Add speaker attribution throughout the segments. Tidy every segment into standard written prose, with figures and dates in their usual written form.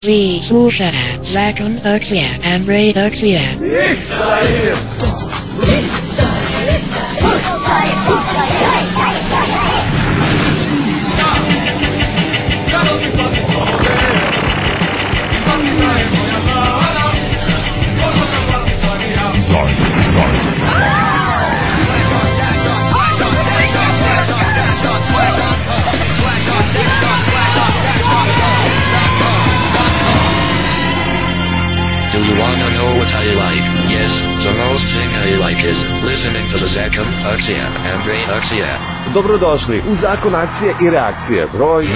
Speaker 1: Vi slušate Zakon akcije and redakcije.
Speaker 2: Do you wanna know what I like? Yes, the most thing I like is listening to the Zakon akcije and redakcije.
Speaker 3: Dobrodošli u Zakon akcije i reakcije, broj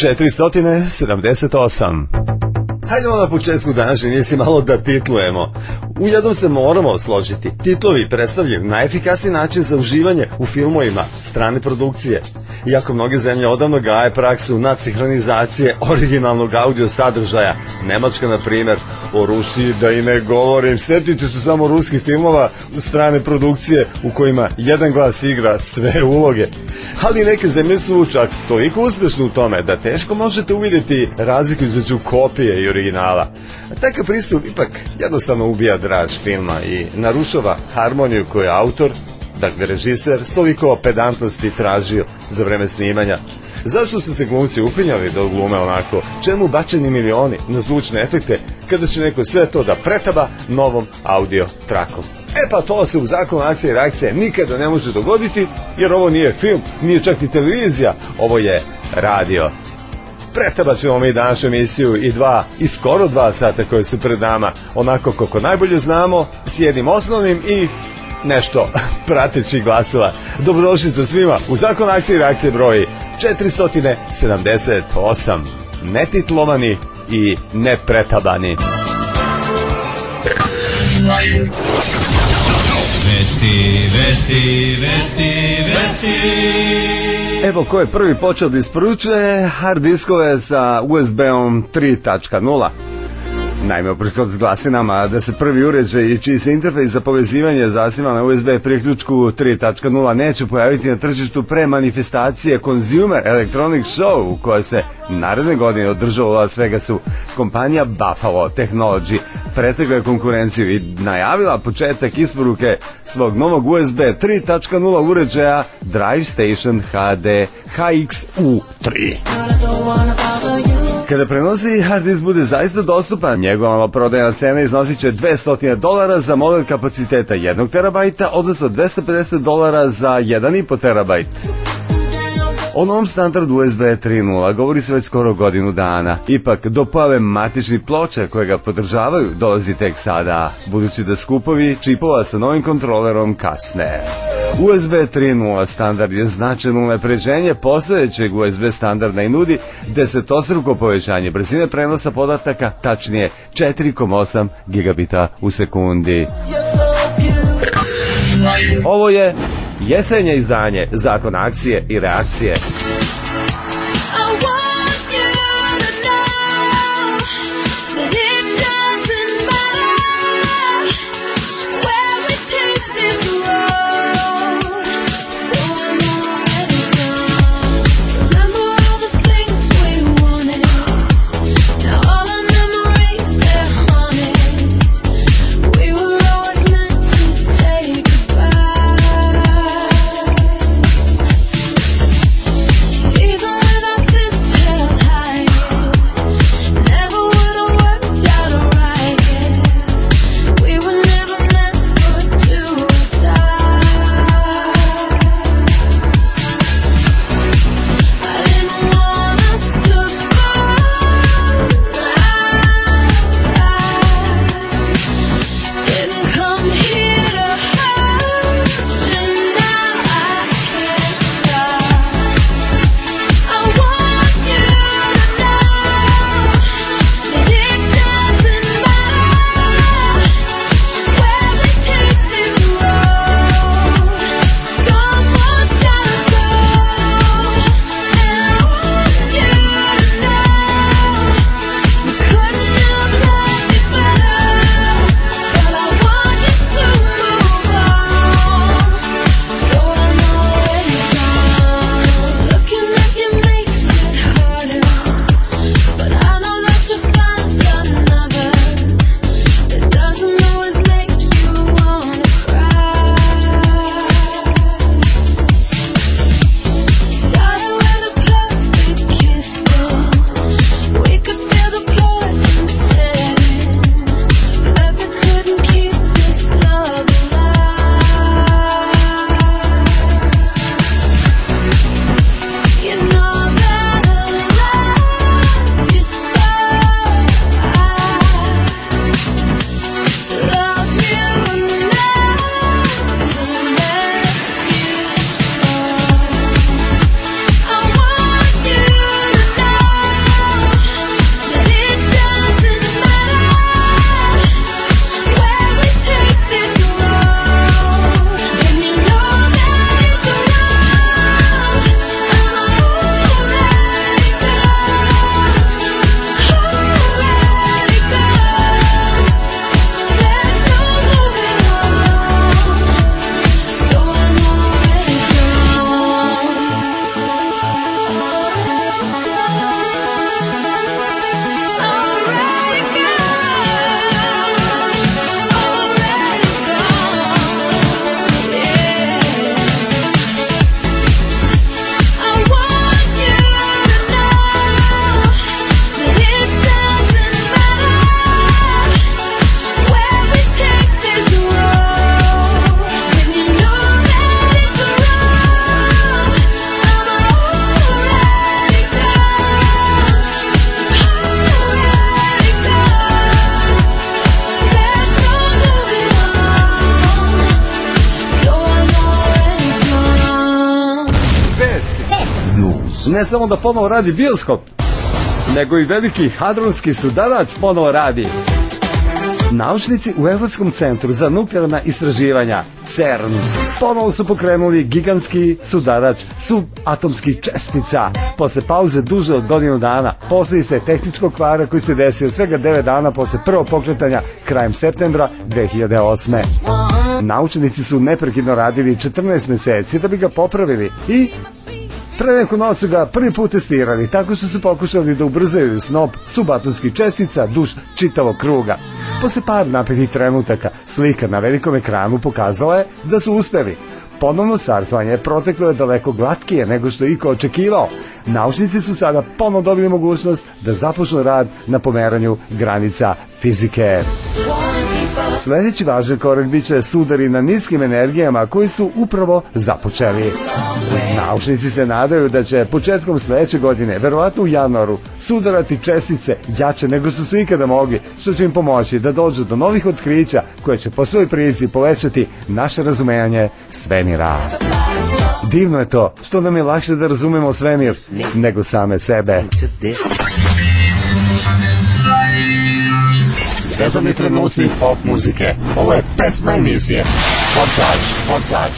Speaker 3: 478. Hajdemo na početku današnje emisije malo da titlujemo. U jednom se moramo složiti. Titlovi predstavljaju najefikasniji način za uživanje u filmovima strane produkcije. Iako mnoge zemlje odavno gaje praksu nadsinhronizacije originalnog audio sadržaja. Nemačka, na primjer, o Rusiji da i ne govorim. Sjetite se samo ruskih filmova u strane produkcije u kojima jedan glas igra sve uloge. Ali neke zemlje su čak toliko uspješne u tome da teško možete uvidjeti razliku između kopije i originala. Takav pristup ipak jednostavno ubija draž filma i narušava harmoniju koju je autor, dakle režiser, s toliko pedantnosti tražio za vreme snimanja. Zašto su se glumci upinjali da glume onako? Čemu bačeni milioni na zvučne efekte kada će neko sve to da pretaba novom audio trakom? E pa to se u Zakonu akcije i reakcije nikada ne može dogoditi, jer ovo nije film, nije čak ni televizija, ovo je radio. Pretabat ćemo mi današnju emisiju i skoro 2 sata koje su pred nama, onako kako najbolje znamo, s jednim osnovnim i nešto prateći glasila. Dobrodošli sa svima u Zakon akcije i reakcije broj 478. Netitlovani i nepretabani. Vesti. Evo ko je prvi počeo da isporučuje hard diskove sa USB-om 3.0. Naime, uprkos glasinama da se prvi uređaj i čiji se interfejs za povezivanje zasniva na USB priključku 3.0 neće pojaviti na tržištu pre manifestacije Consumer Electronic Show u kojoj se naredne godine održava u Las Vegasu, kompanija Buffalo Technology pretegla konkurenciju i najavila početak isporuke svog novog USB 3.0 uređaja DriveStation HD HXU3. Kada prenosi hard disk bude zaista dostupan, njegova maloprodajna cena iznosit će $200 za model kapaciteta 1 terabajta, odnosno $250 za 1,5 terabajt. O novom standardu USB 3.0 govori se već skoro godinu dana. Ipak, do pojave matičnih ploča koje ga podržavaju dolazi tek sada, budući da skupovi čipova sa novim kontrolerom kasne. USB 3.0 standard je značajno unapređenje postojećeg USB standarda i nudi 10-struko povećanje brzine prenosa podataka, tačnije 4,8 gigabita u sekundi. Ovo je jesenje izdanje Zakon akcije i reakcije. Ne samo da ponovo radi bioskop, nego i veliki hadronski sudarač ponovo radi. Naučnici u Evropskom centru za nuklearna istraživanja, CERN, ponovo su pokrenuli gigantski sudarač subatomskih čestica. Posle pauze duže od godinu dana, posljedica je tehničkog kvara koji se desio svega 9 dana posle prvog pokretanja krajem septembra 2008. Naučnici su neprekidno radili 14 meseci da bi ga popravili i pre neku noć su ga prvi put testirali, tako što su pokušali da ubrzaju snop subatomskih čestica duž čitavog kruga. Posle par napetih trenutaka, slika na velikom ekranu pokazala je da su uspeli. Ponovno startovanje proteklo je daleko glatkije nego što je iko očekivao. Naučnici su sada ponovno dobili mogućnost da započnu rad na pomeranju granica fizike. Sljedeći važan korak biće sudari na niskim energijama koji su upravo započeli. Naučnici se nadaju da će početkom sljedeće godine, verovatno u januaru, sudarati čestice jače nego što su ikada mogli, što će im pomoći da dođu do novih otkrića koje će po svojoj prilici povećati naše razumevanje svemira. Divno je to što nam je lakše da razumemo svemir nego same sebe.
Speaker 4: Svezani trenuci pop muzike. Ovo je pesma emisije. Forsač.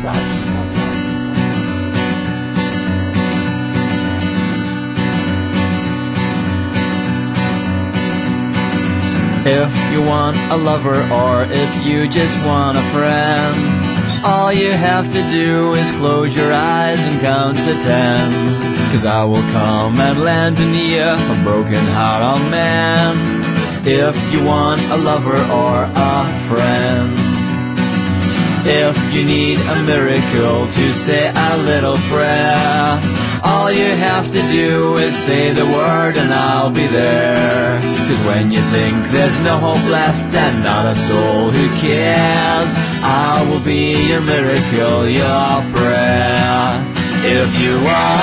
Speaker 5: If you want a lover or if you just want a friend, all you have to do is close your eyes and count to 10. 'Cause I will come and lend an ear, a broken heart on man. If you want a lover or a friend, if you need a miracle to say a little prayer, all you have to do is say the word and I'll be there. 'Cause when you think there's no hope left and not a soul who cares, I will be your miracle, your prayer. If you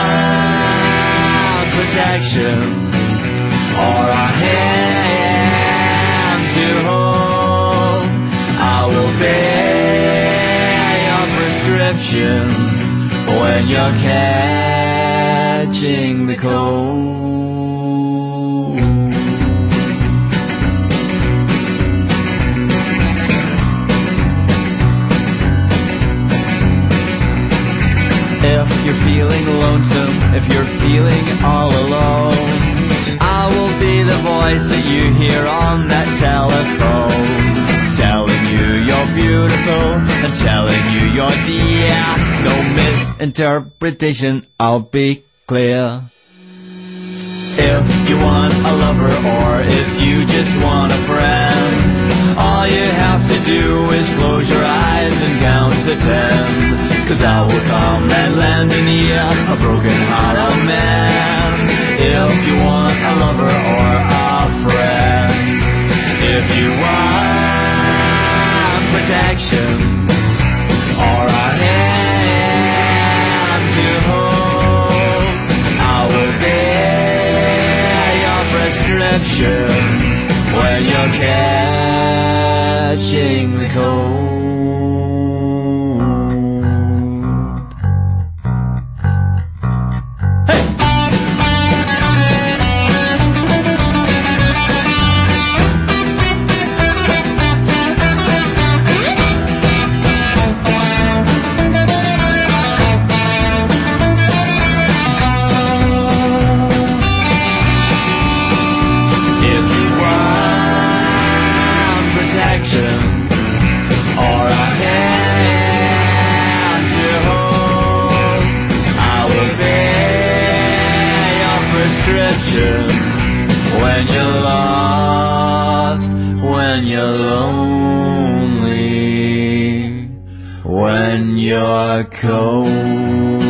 Speaker 5: want protection or a hand to hold, I will be your prescription when you're catching the cold. If you're feeling lonesome, if you're feeling all alone, I will be the voice that you hear on that telephone, telling you you're beautiful and telling you you're dear. No misinterpretation, I'll be clear. If you want a lover or if you just want a friend, all you have to do is close your eyes and count to 10. 'Cause I will come and lend an ear, a broken heart of man. If you want a lover or a friend, if you want protection or a hand to hold, I will be your prescription when you're catching the cold. When you're lost, when you're lonely, when you're cold.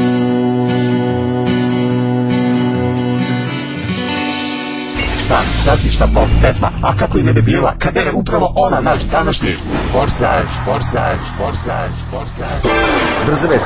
Speaker 4: Fantastična pop pesma, a kako i ne bi bila kada je upravo ona naš današnji Forsač.
Speaker 3: Brze vesti.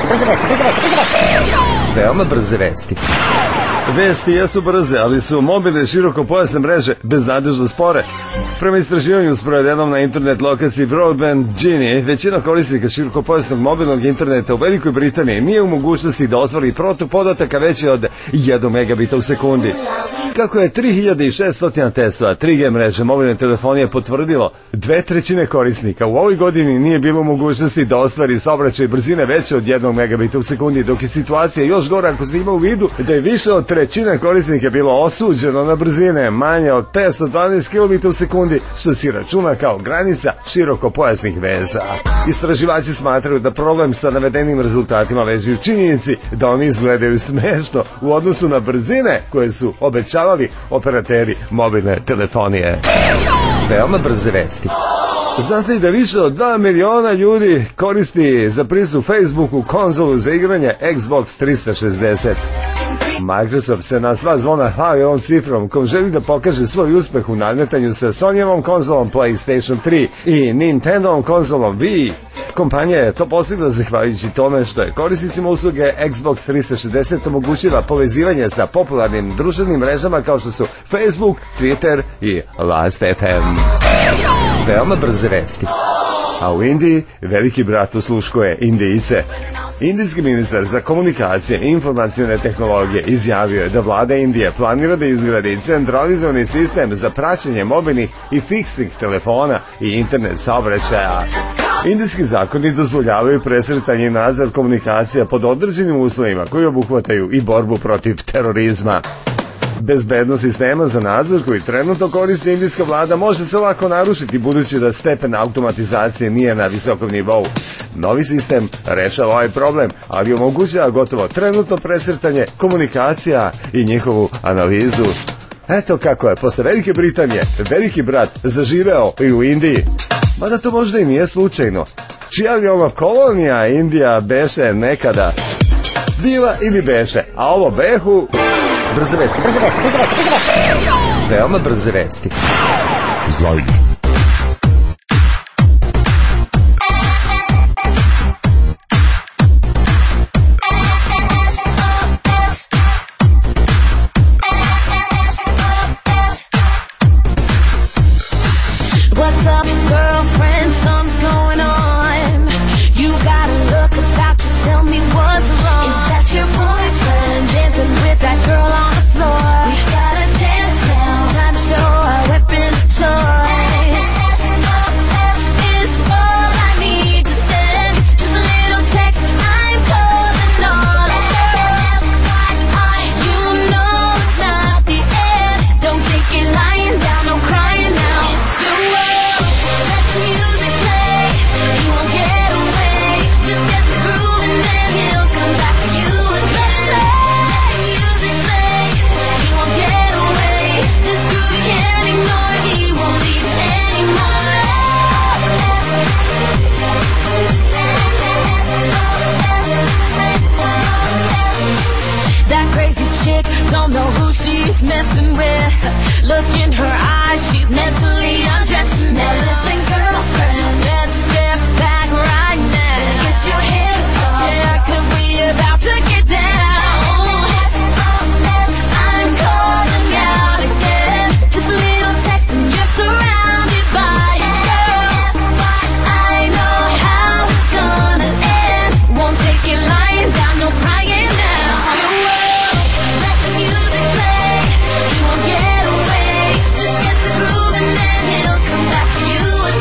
Speaker 3: Veoma brze vesti. Vesti jesu brze, ali su mobilne širokopojasne mreže beznadežno spore. Prema istraživanju sprovedenom na internet lokaciji Broadband Genie, većina korisnika širokopojasnog mobilnog interneta u Velikoj Britaniji nije u mogućnosti da ostvari protok podataka veći od 1 megabita u sekundi. Kako je 3600 testova 3G mreže mobilne telefonije potvrdilo, 2/3 korisnika u ovoj godini nije bilo u mogućnosti da ostvari saobraćaj brzine veće od 1 megabita u sekundi, dok je situacija još gora ako se ima u vidu da je više od 1/3 korisnika bilo osuđeno na brzine manje od 512 km u sekundi, što se računa kao granica širokopojasnih veza. Istraživači smatraju da problem sa navedenim rezultatima leži u činjenici da oni izgledaju smešno u odnosu na brzine koje su obećavali operateri mobilne telefonije. Veoma brze vesti. Znate li da više od 2 miliona ljudi koristi za pristup Facebooku konzolu za igranje Xbox 360? Microsoft se na sva zvona hvali ovom cifrom kom želi da pokaže svoj uspeh u nadmetanju sa Sonyovom konzolom PlayStation 3 i Nintendovom konzolom Wii. Kompanija je to postigla zahvaljujući tome što je korisnicima usluge Xbox 360 omogućila povezivanje sa popularnim društvenim mrežama kao što su Facebook, Twitter i Last.fm. Veoma brze vesti. A u Indiji veliki brat usluškuje Indijce. Indijski ministar za komunikacije i informacijone tehnologije izjavio je da vlada Indije planira da izgradi centralizovani sistem za praćenje mobilnih i fiksnih telefona i internet saobraćaja. Indijski zakoni dozvoljavaju presretanje i nadzor komunikacija pod određenim uslovima koji obuhvataju i borbu protiv terorizma. Bezbednost sistema za nadzor koji trenutno koristi indijska vlada može se lako narušiti budući da stepen automatizacije nije na visokom nivou. Novi sistem rešava ovaj problem, ali omogućava gotovo trenutno presretanje komunikacija i njihovu analizu. Eto kako je posle Velike Britanije veliki brat zaživeo i u Indiji. Mada to možda i nije slučajno. Čija li ono kolonija Indija beše nekada? Bila ili beše, a ovo behu... Brze vesti. Veoma brze vesti.
Speaker 4: Zajde.
Speaker 6: What's up, girlfriend? Something's going on. You gotta look about you, tell me what's wrong. Is that your boyfriend dancing with that girl on the floor? We gotta dance now, time to show our weapons of choice. Is all I need to send, just a little text and I'm calling all the girls. You know it's not the end, don't take it lying down, no crying now. It's your world, let the music play, you won't get away, just get the groove and then he'll come back to you again. Let the music play, you won't get away, this groove you can't ignore, he won't leave you anymore. That crazy chick, don't know who she's messing with. Look in her eyes, she's mentally undressing. Now listen, girlfriend, better step back right now. Get your hands up, yeah, 'cause we about to get down. I'm calling out again, just a little text and you're surrounded by your girls. I know how it's gonna end, won't take it lying down, no crying now. Let the music play, you won't get away, just get the groove and then he'll come back to you again.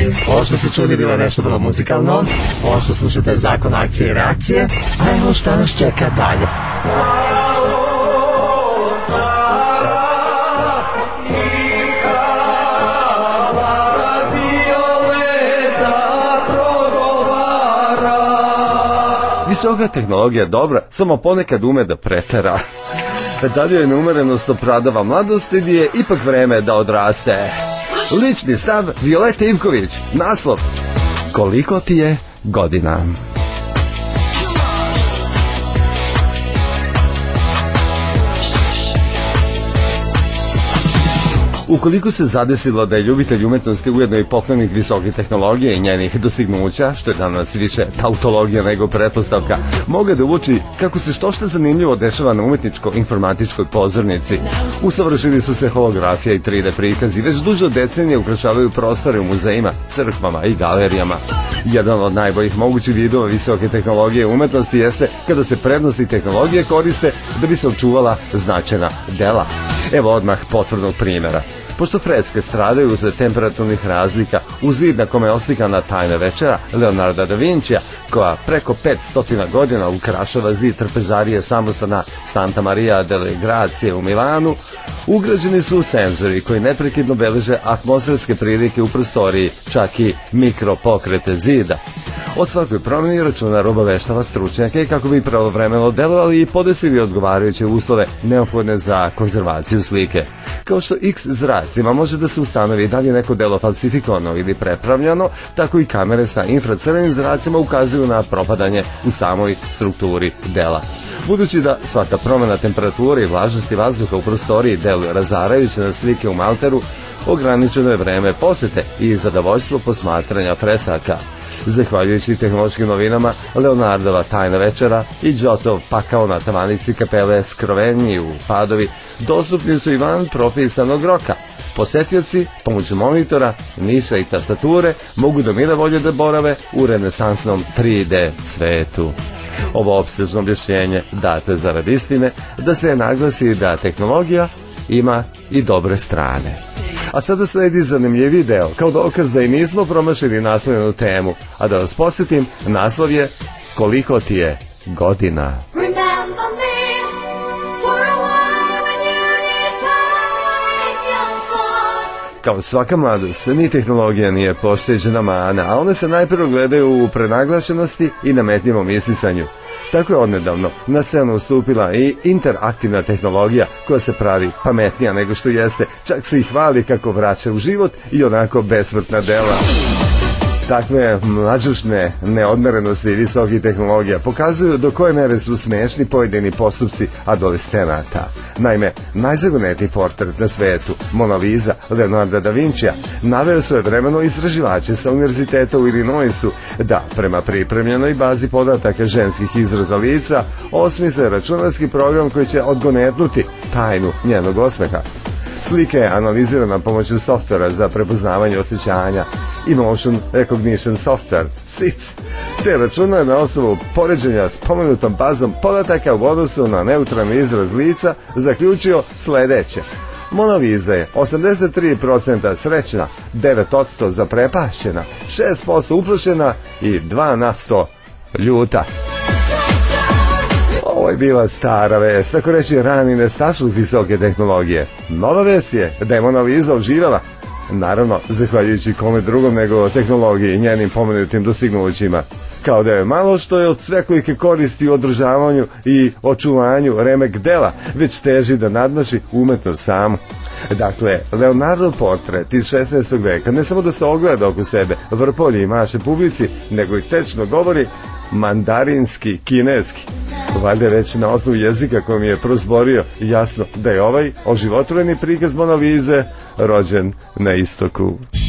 Speaker 4: Ovo što ste čuli bilo nešto vrlo muzikalno, ovo što slušate Zakon akcije i reakcije, a evo šta nas čeka dalje.
Speaker 3: Visoka tehnologija je dobra, samo ponekad ume da pretera. Dalje je neumerenost opravdava mladost ili je ipak vreme da odraste. Lični stav Violete Ivković, naslov: Koliko ti je godina? Ukoliko se zadesilo da je ljubitelj umetnosti ujedno i poklonik visoke tehnologije i njenih dostignuća, što je danas više tautologija nego pretpostavka, mogu da uoči kako se što zanimljivo dešava na umetničko-informatičkoj pozornici. Usavršili su se holografija i 3D prikazi, već duže od decenije ukrašavaju prostore u muzejima, crkvama i galerijama. Jedan od najboljih mogućih vidova visoke tehnologije umetnosti jeste kada se prednosti tehnologije koriste da bi se očuvala značajna dela. Evo odmah potvrdnog primjera. Pošto freske stradaju usled temperaturnih razlika, u zid na kome je oslikana Tajna večera Leonarda da Vincija, koja preko 500 godina ukrašava zid trpezarije samostana Santa Maria delle Grazie u Milanu, ugrađeni su senzori koji neprekidno beleže atmosferske prilike u prostoriji, čak i mikropokrete zida. Od svakoj promjeni računar obaveštava stručnjake kako bi pravovremeno delovali i podesili odgovarajuće uslove neophodne za konzervaciju slike. Kao što X zracima može da se ustanovi da li je neko delo falsifikovano ili prepravljano, tako i kamere sa infracrvenim zracima ukazuju na propadanje u samoj strukturi dela. Budući da svaka promjena temperature i vlažnosti vazduha u prostoriji deluje razarajuće na slike u malteru, ograničeno je vreme posete i zadovoljstvo posmatranja fresaka. Zahvaljujući tehnološkim novinama, Leonardova Tajna večera i Giotov Pakao na tavanici kapele Skrovenji u Padovi dostupni su i van propisanog roka. Posetioci pomoću monitora, niša i tastature mogu do mile volje da borave u renesansnom 3D svetu. Ovo opsežno objašnjenje dato je zarad istine da se naglasi da tehnologija ima i dobre strane. A sada sledi zanimljivi deo, kao dokaz da i nismo promašili naslovljenu temu. A da vas podsjetim, naslov je Koliko ti je godina? Kao svaka mladost, ni tehnologija nije pošteđena mana, a one se najprve gledaju u prenaglašenosti i nametljivom isticanju. Tako je odnedavno na scenu ustupila i interaktivna tehnologija koja se pravi pametnija nego što jeste, čak se i hvali kako vraća u život i onako besmrtna dela. Takve mlađušne neodmerenosti i visokih tehnologija pokazuju do koje mere su smešni pojedini postupci adolescenata. Naime, najzagonetniji portret na svetu, Mona Lisa Leonarda da Vincija, naveo svojevremeno istraživače sa univerziteta u Illinoisu da, prema pripremljenoj bazi podataka ženskih izraza lica, osmisle računarski program koji će odgonetnuti tajnu njenog osmeha. Slika je analizirana pomoću softvera za prepoznavanje osjećanja, Emotion Recognition Software, SITS, te računa na osnovu poređenja s pomenutom bazom podataka u odnosu na neutralni izraz lica zaključio sledeće. Mona Lisa je 83% srećna, 9% zaprepašćena, 6% uplašena i 2% ljuta. Ovo je bila stara vest, tako reći rani nestašluk visoke tehnologije. Nova vest je da je Mona Lisa oživjela, naravno zahvaljujući kome drugom nego tehnologiji i njenim pomenutim dostignućima. Kao da je malo što je od svekolike koristi u održavanju i očuvanju remek dela, već teži da nadmaši umetnost samu. Dakle, Leonardo portret iz 16. veka ne samo da se ogleda oko sebe, vrpolji i maše publici, nego i tečno govori mandarinski, kineski. Valjda je već na osnovu jezika kojom je prozborio jasno da je ovaj oživotvoreni prikaz Mona Lise rođen na istoku.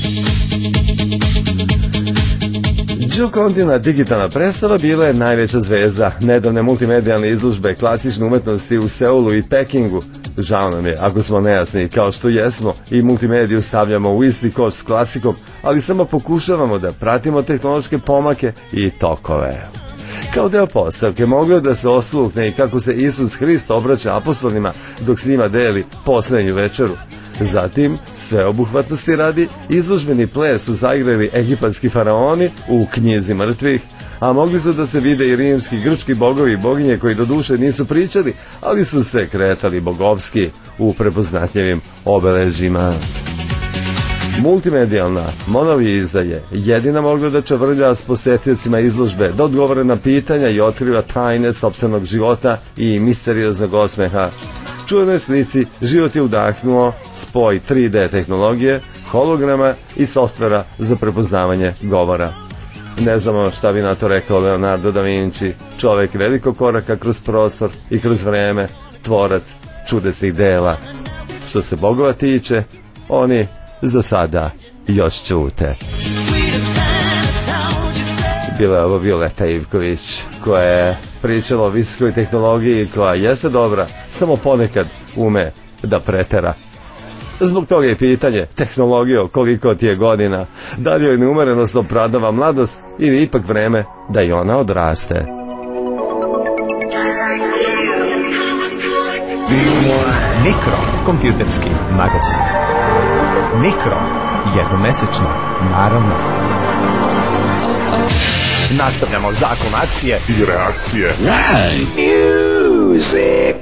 Speaker 3: Giocontina digitalna predstava bila je najveća zvezda nedavne multimedijalne izložbe klasične umetnosti u Seulu i Pekingu. Žao nam je ako smo nejasni, kao što jesmo i multimediju stavljamo u isti koš s klasikom, ali samo pokušavamo da pratimo tehnološke pomake i tokove. Kao deo postavke moglo da se osluhne i kako se Isus Hrist obraća apostolima dok s njima deli poslednju večeru. Zatim, sveobuhvatnosti radi, izložbeni ples su zaigrali egipatski faraoni u Knjizi mrtvih, a mogli su da se vide i rimski, grčki bogovi i boginje koji do duše nisu pričali, ali su se kretali bogovski u prepoznatljivim obeležjima. Multimedijalna monoviza je jedina mogla da čavrlja s posetiocima izložbe, da odgovore na pitanja i otkriva tajne sopstvenog života i misterioznog osmeha. Čuvenoj slici život je udahnuo spoj 3D tehnologije, holograma i softvera za prepoznavanje govora. Ne znamo šta bi na to rekao Leonardo da Vinci, čovek velikog koraka kroz prostor i kroz vreme, tvorac čudesnih dela. Što se bogova tiče, oni za sada još ćute. Bila je ovo Violeta Ivković, koja je pričala o visokoj tehnologiji, koja jeste dobra, samo ponekad ume da pretera. Zbog toga je pitanje, tehnologijo, koliko ti je godina, da li joj neumerenost opravdava mladost ili ipak vreme da i ona odraste.
Speaker 4: Mikro, kompjuterski magazin. Mikro, jednomesečno, naravno. Nastavljamo zakon akcije i reakcije. Music.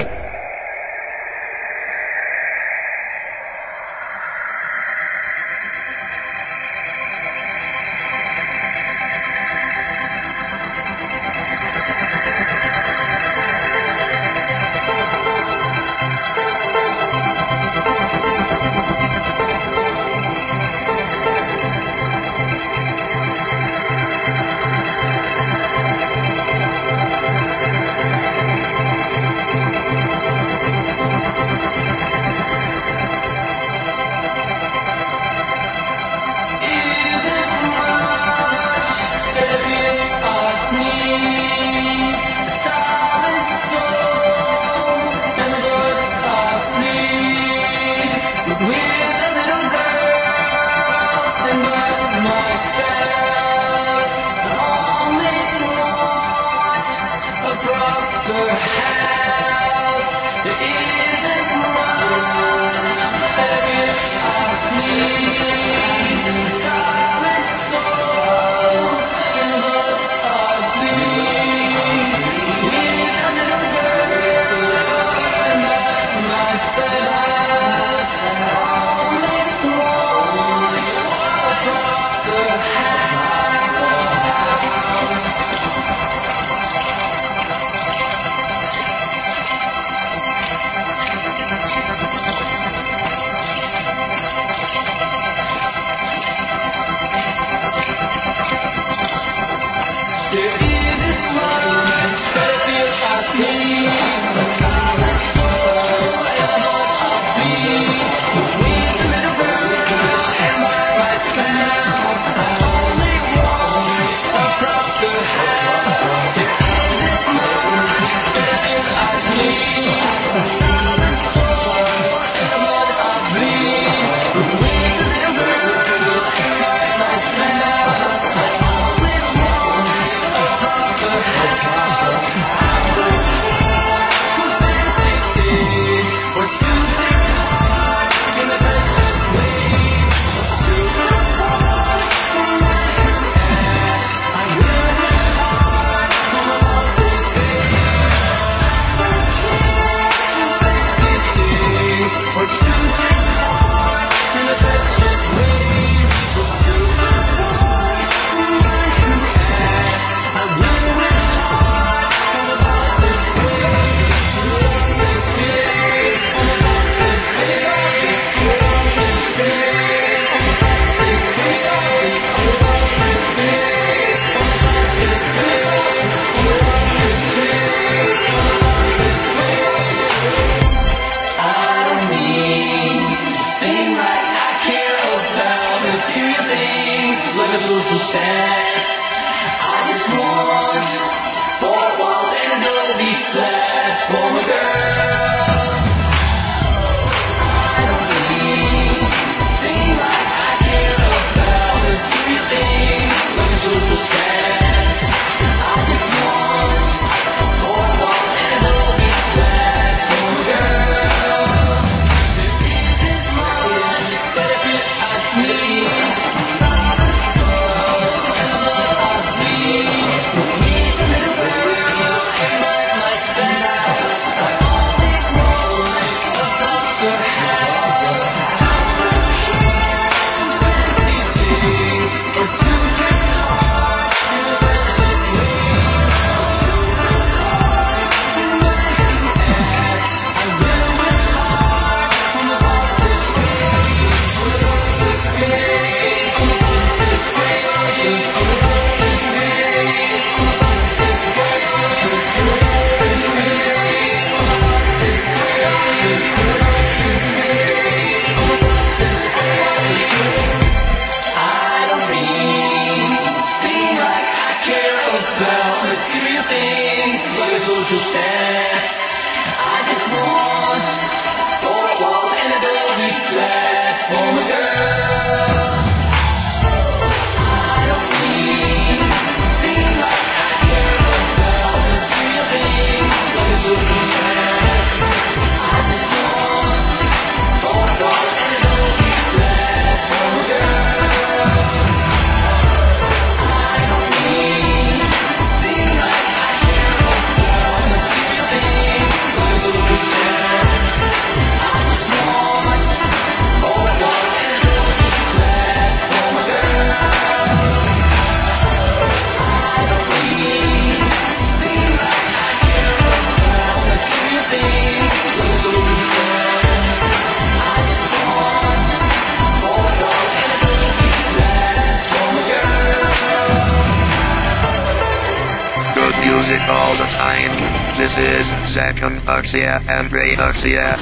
Speaker 2: Music all the time. This is Zakon Akcija and Ray Akcija.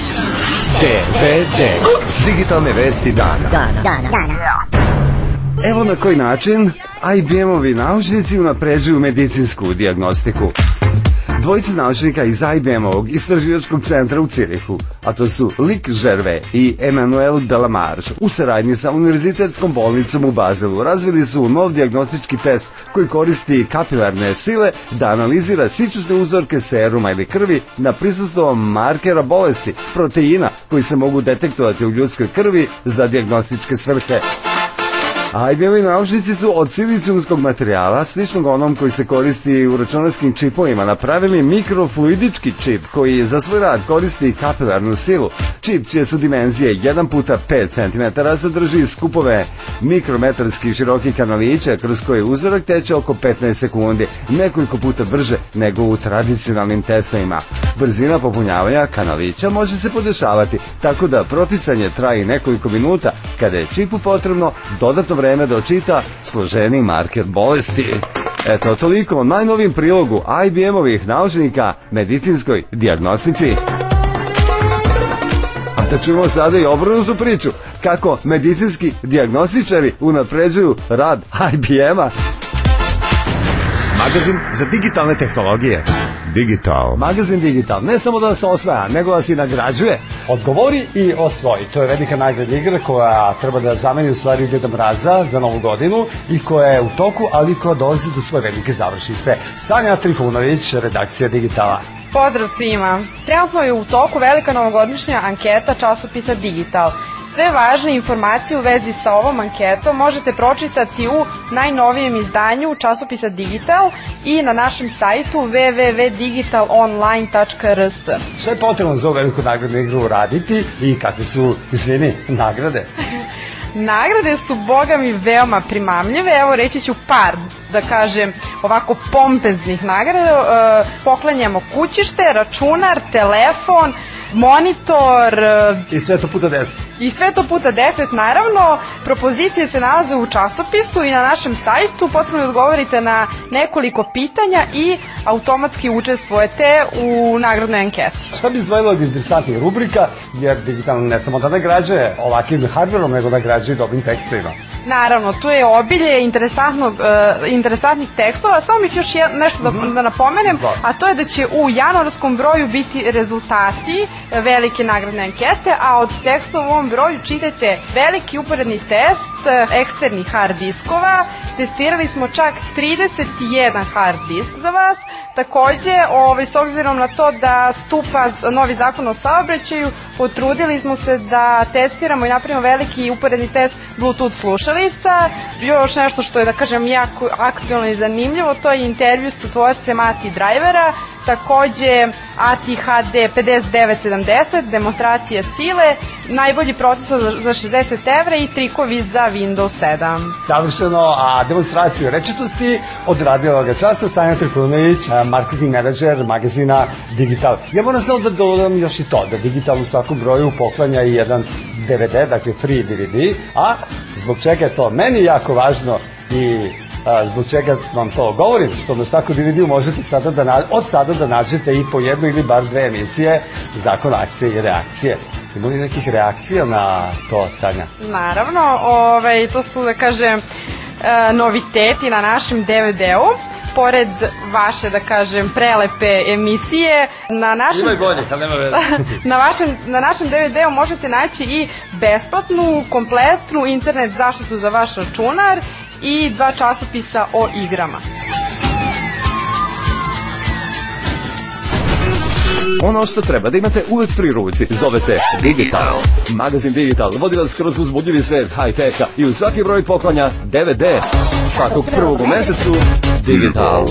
Speaker 3: DVD. Digitalne vesti dana. Evo na koji način IBM-ovi naučnici unapređuju medicinsku dijagnostiku. Dvojica naučnika iz IBM-ovog istraživačkog centra u Cirihu, a to su Luc Gervais i Emmanuel Delamarche, u saradnji sa Univerzitetskom bolnicom u Bazelu razvili su nov dijagnostički test koji koristi kapilarne sile da analizira sičušne uzorke seruma ili krvi na prisustvo markera bolesti, proteina koji se mogu detektovati u ljudskoj krvi za dijagnostičke svrhe. IBM-ovi naučnici su od silicijumskog materijala, sličnog onom koji se koristi u računarskim čipovima, napravili mikrofluidički čip koji za svoj rad koristi kapilarnu silu. Čip čije su dimenzije 1x5 cm sadrži skupove mikrometarskih širokih kanalića kroz koje uzorak teče oko 15 sekundi, nekoliko puta brže nego u tradicionalnim testovima. Brzina popunjavanja kanalića može se podešavati tako da proticanje traje nekoliko minuta kada je čipu potrebno dodatno vreme da očita složeni marker bolesti. Eto, toliko o najnovijem prilogu IBM-ovih naučnika medicinskoj dijagnostici. A da čujemo sada i obrnutu priču, kako medicinski dijagnostičari unapređuju rad IBM-a. Magazin za digitalne tehnologije. Digital. Magazin Digital ne samo da nas osvaja, nego nas i nagrađuje.
Speaker 7: Odgovori i osvoji. To je velika nagrada igra koja treba da zameni u stvari Deda Mraza za Novu godinu i koja je u toku, ali koja dolazi do svoje velike završnice. Sanja Trifunović, redakcija Digitala.
Speaker 8: Pozdrav svima. Trenutno je u toku velika novogodišnja anketa časopisa Digital. Sve važne informacije u vezi sa ovom anketom možete pročitati u najnovijem izdanju časopisa Digital i na našem sajtu www.digitalonline.rs.
Speaker 7: Šta je potrebno za ovu veliku nagradnu igru uraditi i kakve su, izvini, nagrade?
Speaker 8: Nagrade su, boga mi, veoma primamljive. Evo, reći ću par, da kažem, ovako pompeznih nagrada. Poklanjamo kućište, računar, telefon, monitor.
Speaker 7: I sve to puta 10.
Speaker 8: I sve to puta 10, naravno. Propozicije se nalaze u časopisu i na našem sajtu. Potrebno da odgovorite na nekoliko pitanja i automatski učestvujete u nagradnoj anketi.
Speaker 7: Šta bi izdvojilo od interesantnih rubrika, jer digitalno ne samo da nagrađuje ovakvim hardverom, nego nagrađuje dobrim tekstovima.
Speaker 8: Naravno, tu je obilje interesantnih tekstova. Samo bih još nešto da napomenem, a to je da će u januarskom broju biti rezultati velike nagradne ankete, a od tekstova u ovom broju čitajte veliki uporedni test eksternih hard diskova. Testirali smo čak 31 hard disk za vas. Takođe, s obzirom na to da stupa novi zakon o saobraćaju, potrudili smo se da testiramo i napravimo veliki uporedni test Bluetooth slušalica. Još nešto što je, da kažem, jako aktualno i zanimljivo, to je intervju sa tvorcem ATI drivera, takođe ATI HD 5970, demonstracija sile, najbolji procesor za 60 evra i trikovi za Windows 7.
Speaker 7: Savršeno, a demonstraciju rečitosti odradila ovoga časa Sanja Trifunović, marketing menadžer magazina Digital. Ja moram samo da dodam još i to, da Digital u svakom broju poklanja i jedan DVD, dakle free DVD, a zbog čega je to meni jako važno i Zbog čega vam to govorim? Što na svaku DVD-u možete od sada da nađete i po jednu ili bar dve emisije Zakon akcije i reakcije. Ima li nekih reakcija na to, Sanja?
Speaker 8: Naravno, to su, da kažem, noviteti na našem DVD-u. Pored vaše, da kažem, prelepe emisije, na našem DVD-u možete naći i besplatnu, kompletnu internet zaštitu za vaš računar i 2 časopisa o igrama.
Speaker 9: Ono što treba da imate uvek pri ruci zove se Digital. Magazin Digital vodi vas kroz uzbudljivi svet high-techa i u svaki broj poklanja DVD. Svakog prvog u mesecu Digital.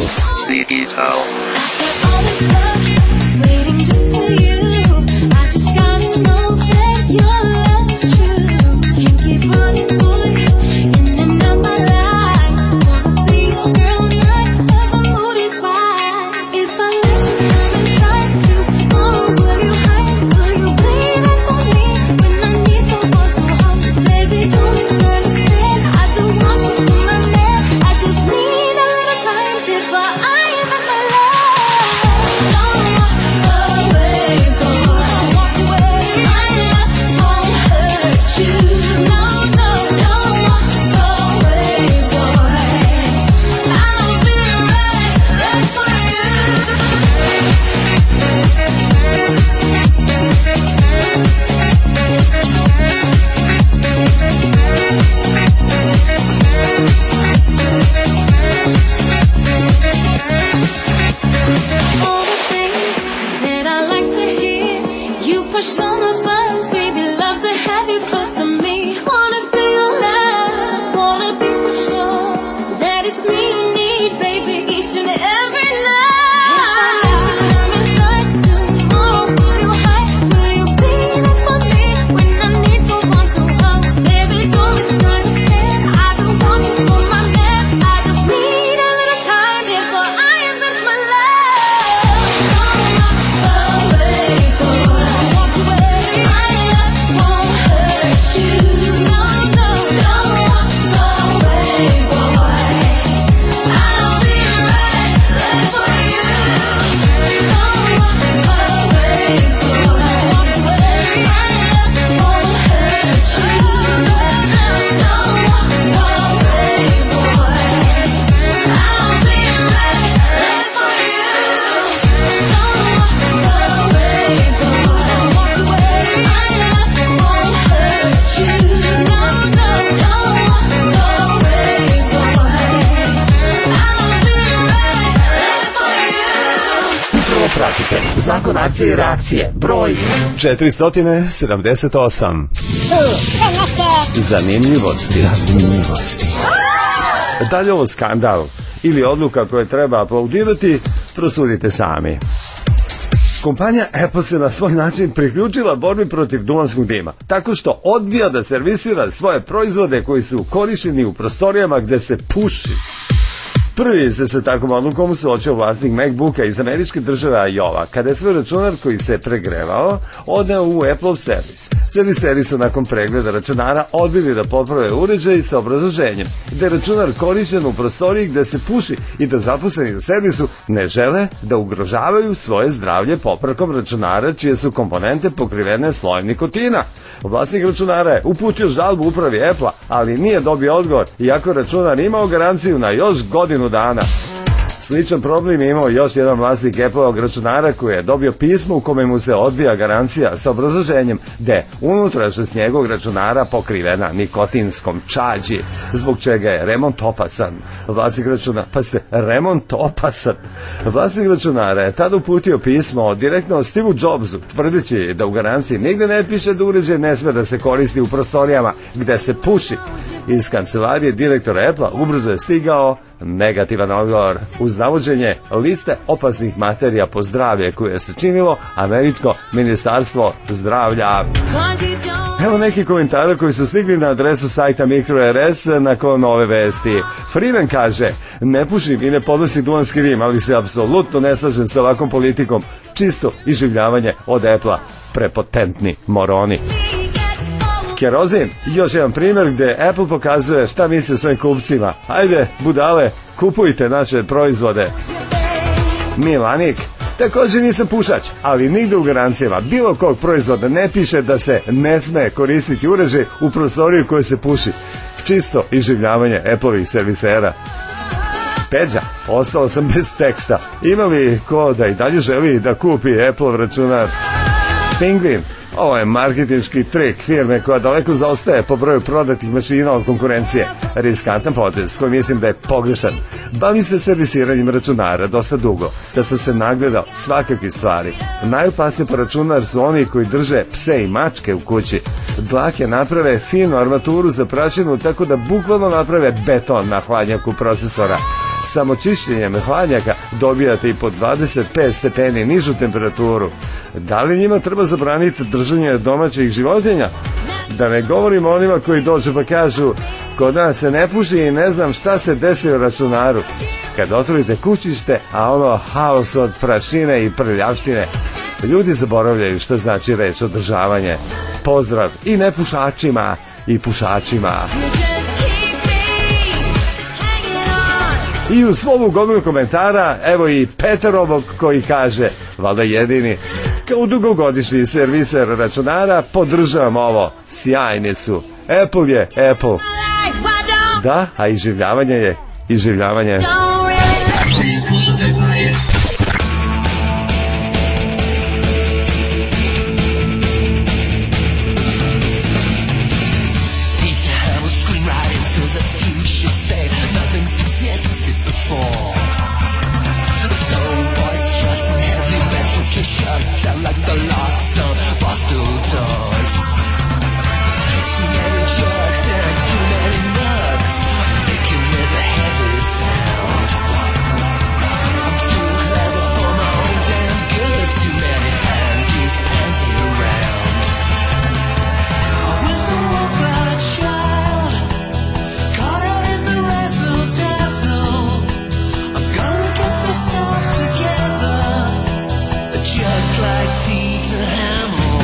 Speaker 4: Zakon akcije i reakcije, broj
Speaker 3: 478. Zanimljivosti. Da li ovo skandal ili odluka koje treba aplaudirati, prosudite sami. Kompanija Apple se na svoj način priključila borbi protiv duvanskog dima, tako što odbija da servisira svoje proizvode koji su korišćeni u prostorijama gde se puši. Prvi se sa takvom odlukom suočio vlasnik MacBooka iz američke države Iowa, kada je svoj računar koji se pregrevao odneo u Apple servis. Serviseri su nakon pregleda računara odbili da poprave uređaj sa obrazloženjem da je računar korišćen u prostoriji gde se puši i da zaposleni u servisu ne žele da ugrožavaju svoje zdravlje popravkom računara čije su komponente pokrivene slojem nikotina. Vlasnik računara je uputio žalbu upravi Apple-a, ali nije dobio odgovor, iako računar imao garanciju na još godinu dana. Sličan problem je imao još jedan vlasnik Apple-ovog računara koji je dobio pismo u kome mu se odbija garancija sa obrazloženjem da je unutrašnjost njegovog računara pokrivena nikotinskom čađi, zbog čega je remont opasan. Vlasnik računara je tada uputio pismo direktno Steve Jobsu, tvrdeći da u garanciji nigde ne piše da uređaj ne sme da se koristi u prostorijama gde se puši. Iz kancelarije direktora Apple-a ubrzo je stigao negativan odgovor uz navođenje liste opasnih materija po zdravlje koje je sačinilo američko ministarstvo zdravlja. Evo neki komentara koji su stigli na adresu sajta MikroRS nakon ove vesti. Freeman kaže: ne pušim i ne podnosim duvanski dim, ali se apsolutno ne slažem sa ovakvom politikom. Čisto iživljavanje od Apple-a. Prepotentni moroni. kerozin. Još jedan primjer gde Apple pokazuje šta misli o svojim kupcima. Ajde, budale, kupujte naše proizvode. Milanik. Također nisam pušač, ali nigde u garancijama bilo kog proizvoda ne piše da se ne sme koristiti uređaj u prostoriju koje se puši. Čisto iživljavanje Apple-ovih servisera. Peđa, ostao sam bez teksta. Ima li ko da i dalje želi da kupi Apple računar? Penguin. Ovo je marketinški trik firme koja daleko zaostaje po broju prodatih mašina od konkurencije. Riskantan potez koji mislim da je pogrešan. Bavim se servisiranjem računara dosta dugo, da sam se nagledao svakakve stvari. Najopasniji po računar su oni koji drže pse i mačke u kući. Dlake naprave finu armaturu za prašinu tako da bukvalno naprave beton na hladnjaku procesora. Samo čišćenjem hladnjaka dobijate i po 25 stepeni nižu temperaturu. Da li njima treba zabraniti držanje domaćih životinja? Da ne govorimo o onima koji dođu pa kažu kod nas se ne puši i ne znam šta se desi u računaru. Kad otvorite kućište, a ono haos od prašine i prljavštine, ljudi zaboravljaju šta znači reč održavanje. Pozdrav i nepušačima i pušačima. I u svom gomilu komentara, evo i Peterovog koji kaže, valjda jedini, kao dugogodišnji serviser računara, podržavam ovo, sjajni su. Apple je Apple. Da, a iživljavanje je iživljavanje.
Speaker 10: Shut out like the locks on Boston doors. Too many jerks and too many mugs, making with a heavy sound. I'm too clever for my own damn good. Too many pansies pansied around. I was a wallflower child, caught out in the razzle dazzle. I'm gonna get myself together. Just like Peter Hamill.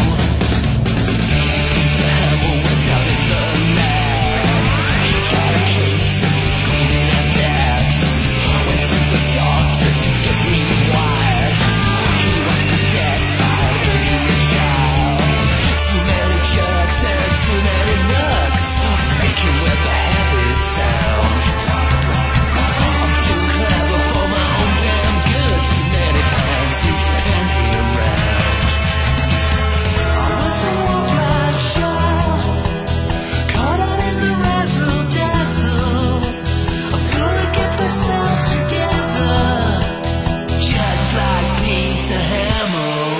Speaker 10: Peter Hamill went out in the lab. He got a case of screaming at dads. Went to the doctor to get me wired. He was possessed by an alien child. Too many jerks and too many nugs, making with a heavy sound. I'm too clever for my own damn good. Too many pansies pansied around. I was a wallflower child, caught out in the razzle dazzle. I'm gonna get myself together, just like Peter Hamill.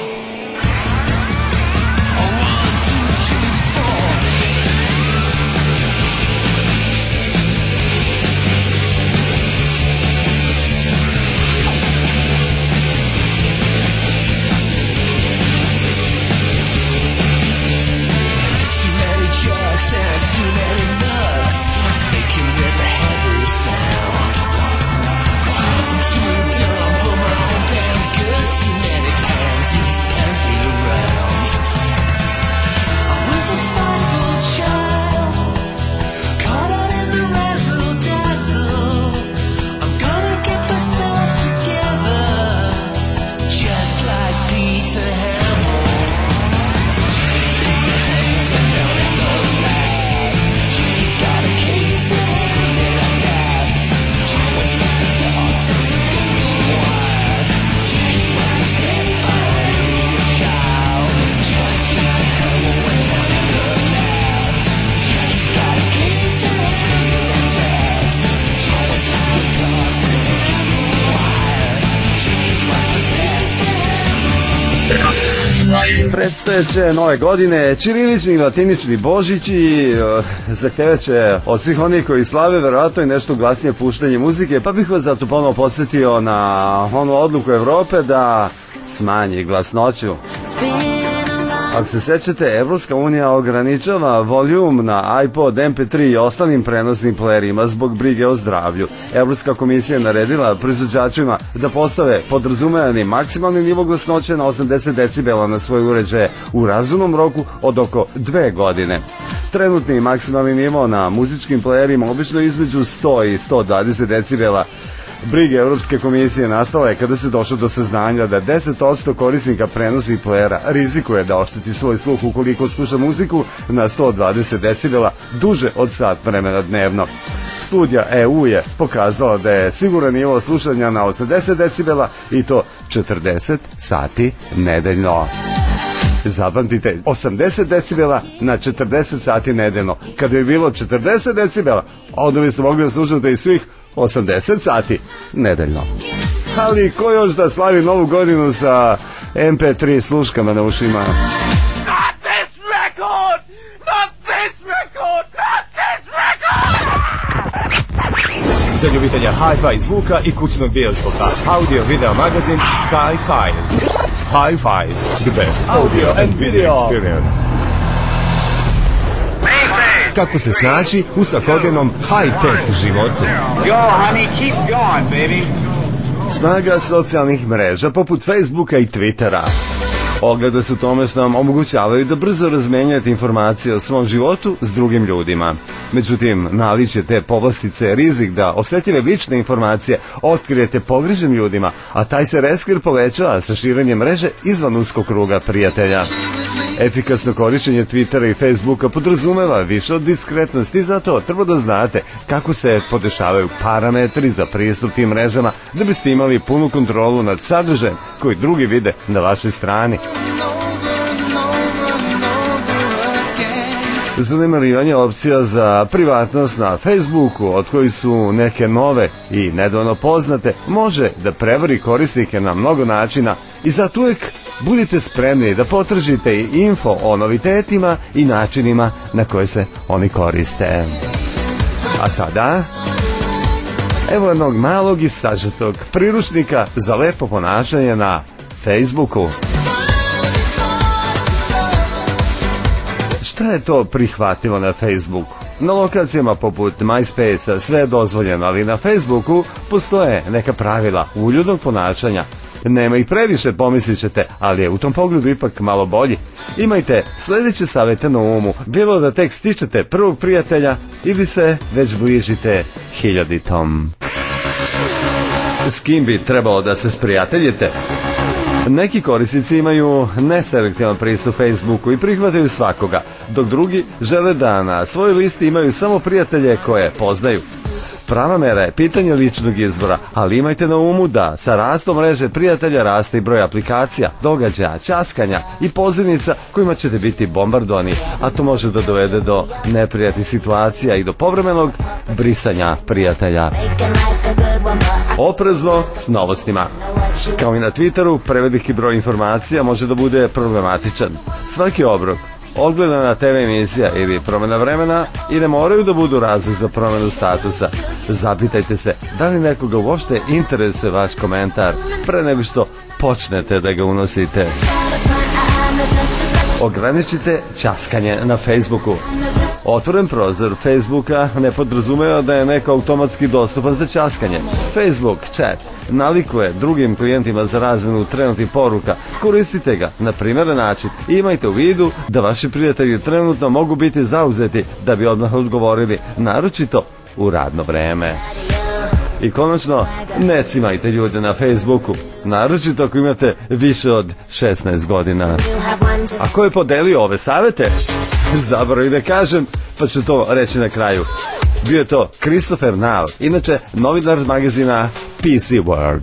Speaker 10: 1, 2, 3, 4. Jerks and too many nugs, making with a heavy sound. I'm too dumb for my own damn good. Too many pansies pansied around. I was a spiteful child, caught out in the razzle dazzle. I'm gonna get myself together, just like Peter Hamill. Down in the lab, she's got a case of screaming at dads. Went to the doctor to get me wired. She was possessed by an alien child. Just Peter Hamill went down in the lab. She's got a case of screaming at dads. Went to the doctor to get me wired. She was possessed.
Speaker 3: Predstojeće nove godine, ćirilični i latinični božići zahtevaće od svih onih koji slave verovatno i nešto glasnije puštanje muzike, pa bih vas zato ponovo podsjetio na onu odluku Evrope da smanji glasnoću. Ako se sećate, Evropska unija ograničava voljum na iPod, MP3 i ostalim prenosnim playerima zbog brige o zdravlju. Evropska komisija je naredila proizvođačima da postave podrazumevani maksimalni nivo glasnoće na 80 decibela na svoje uređaje u razumnom roku od oko 2 godine. Trenutni maksimalni nivo na muzičkim playerima obično je između 100 i 120 decibela. Brige Evropske komisije nastala je kada se došlo do saznanja da 10% korisnika prenosnih playera rizikuje da ošteti svoj sluh ukoliko sluša muziku na 120 decibela duže od sat vremena dnevno. Studija EU je pokazala da je siguran nivo slušanja na 80 decibela i to 40 sati nedeljno. Zapamtite, 80 decibela na 40 sati nedeljno. Kada je bilo 40 decibela, onda biste mogli da slušate i svih 80 sati nedeljno. Ali ko još da slavi novu godinu sa MP3 sluškama na ušima?
Speaker 10: Not this record! Not this record! Not this record!
Speaker 9: Za ljubitelja hi-fi zvuka i kućnog bioskopa, audio video magazin Hi-Files. Hi-Files, the best audio and video experience.
Speaker 3: Kako se snaći u svakodnevnom high-tech životu?
Speaker 10: Go, honey, keep going, baby.
Speaker 3: Snaga socijalnih mreža poput Facebooka i Twittera ogleda se u tome što nam omogućavaju da brzo razmenjujete informacije o svom životu s drugim ljudima. Međutim, naličje te povlastice je rizik da osetljive lične informacije otkrijete pogrežnim ljudima, a taj se reskir povećava sa širenjem mreže izvan uskog kruga prijatelja. Efikasno korišćenje Twittera i Facebooka podrazumeva više od diskretnosti i zato treba da znate kako se podešavaju parametri za pristup tim mrežama da biste imali punu kontrolu nad sadržajem koji drugi vide na vašoj strani. Zanemarivanje opcija za privatnost na Facebooku, od kojih su neke nove i nedovoljno poznate, može da prevari korisnike na mnogo načina i zato uvijek budite spremni da potržite i info o novitetima i načinima na koje se oni koriste. A sada, evo jednog malog i sažetog priručnika za lepo ponašanje na Facebooku. Šta je to prihvatljivo na Facebooku? Na lokacijama poput MySpace-a sve je dozvoljeno, ali na Facebooku postoje neka pravila uljudnog ponašanja. Nema ih previše, pomislit ćete, ali je u tom pogledu ipak malo bolji. Imajte sljedeće savjete na umu, bilo da tek stičete prvog prijatelja ili se već bližite 1000. S kim bi trebalo da se sprijateljite? Neki korisnici imaju neselektivan pristup Facebooku i prihvataju svakoga, dok drugi žele da na svojoj listi imaju samo prijatelje koje poznaju. Prava mera je pitanje ličnog izbora, ali imajte na umu da sa rastom mreže prijatelja raste i broj aplikacija, događaja, ćaskanja i pozivnica kojima ćete biti bombardovani, a to može da dovede do neprijatnih situacija i do povremenog brisanja prijatelja. Oprezno s novostima. Kao i na Twitteru, preveliki broj informacija može da bude problematičan. Svaki obrok, odgledana TV emisija ili promjena vremena i ne moraju da budu razlog za promjenu statusa. Zapitajte se da li nekoga uopšte interesuje vaš komentar pre nego što počnete da ga unosite. Ograničite ćaskanje na Facebooku. Otvoren prozor Facebooka ne podrazumeva da je neko automatski dostupan za ćaskanje. Facebook chat nalikuje drugim klijentima za razmenu trenutnih poruka. Koristite ga na primjeren način i imajte u vidu da vaši prijatelji trenutno mogu biti zauzeti da bi odmah odgovorili, naročito u radno vreme. I konačno, ne cimajte ljude na Facebooku, naročito ako imate više od 16 godina. A ko je podelio ove savjete? Zaboravim da kažem, pa ću to reći na kraju. Bio je to Christopher Nall, inače novinar magazina PC World.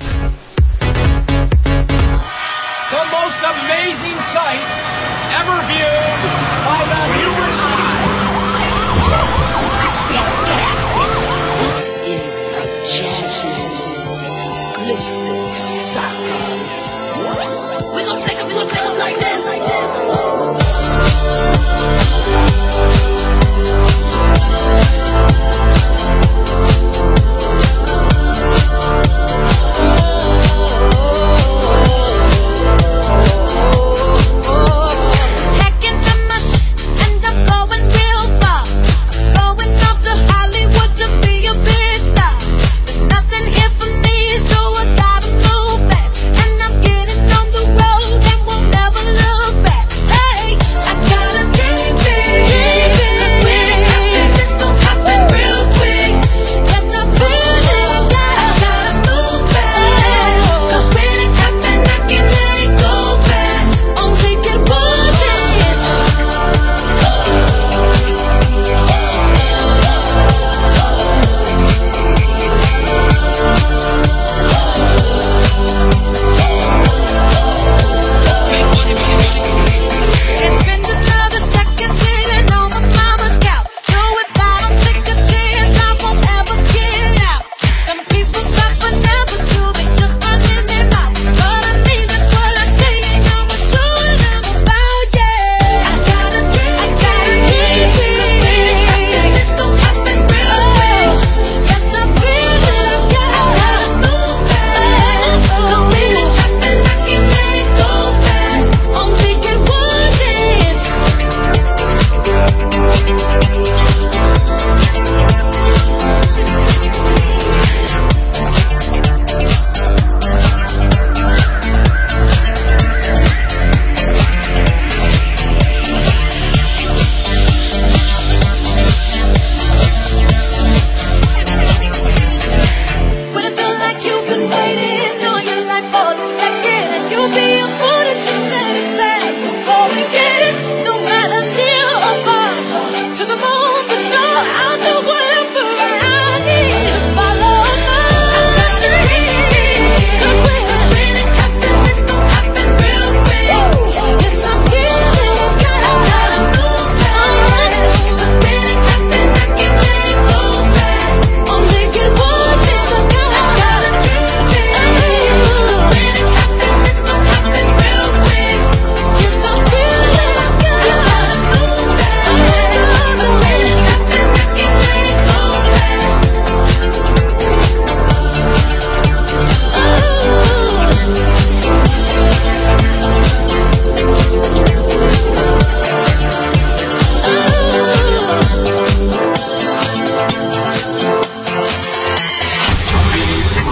Speaker 10: The most amazing sight ever viewed by the human eye.
Speaker 6: This is a Jazzy exclusive suckers. We gonna take 'em like this, like this.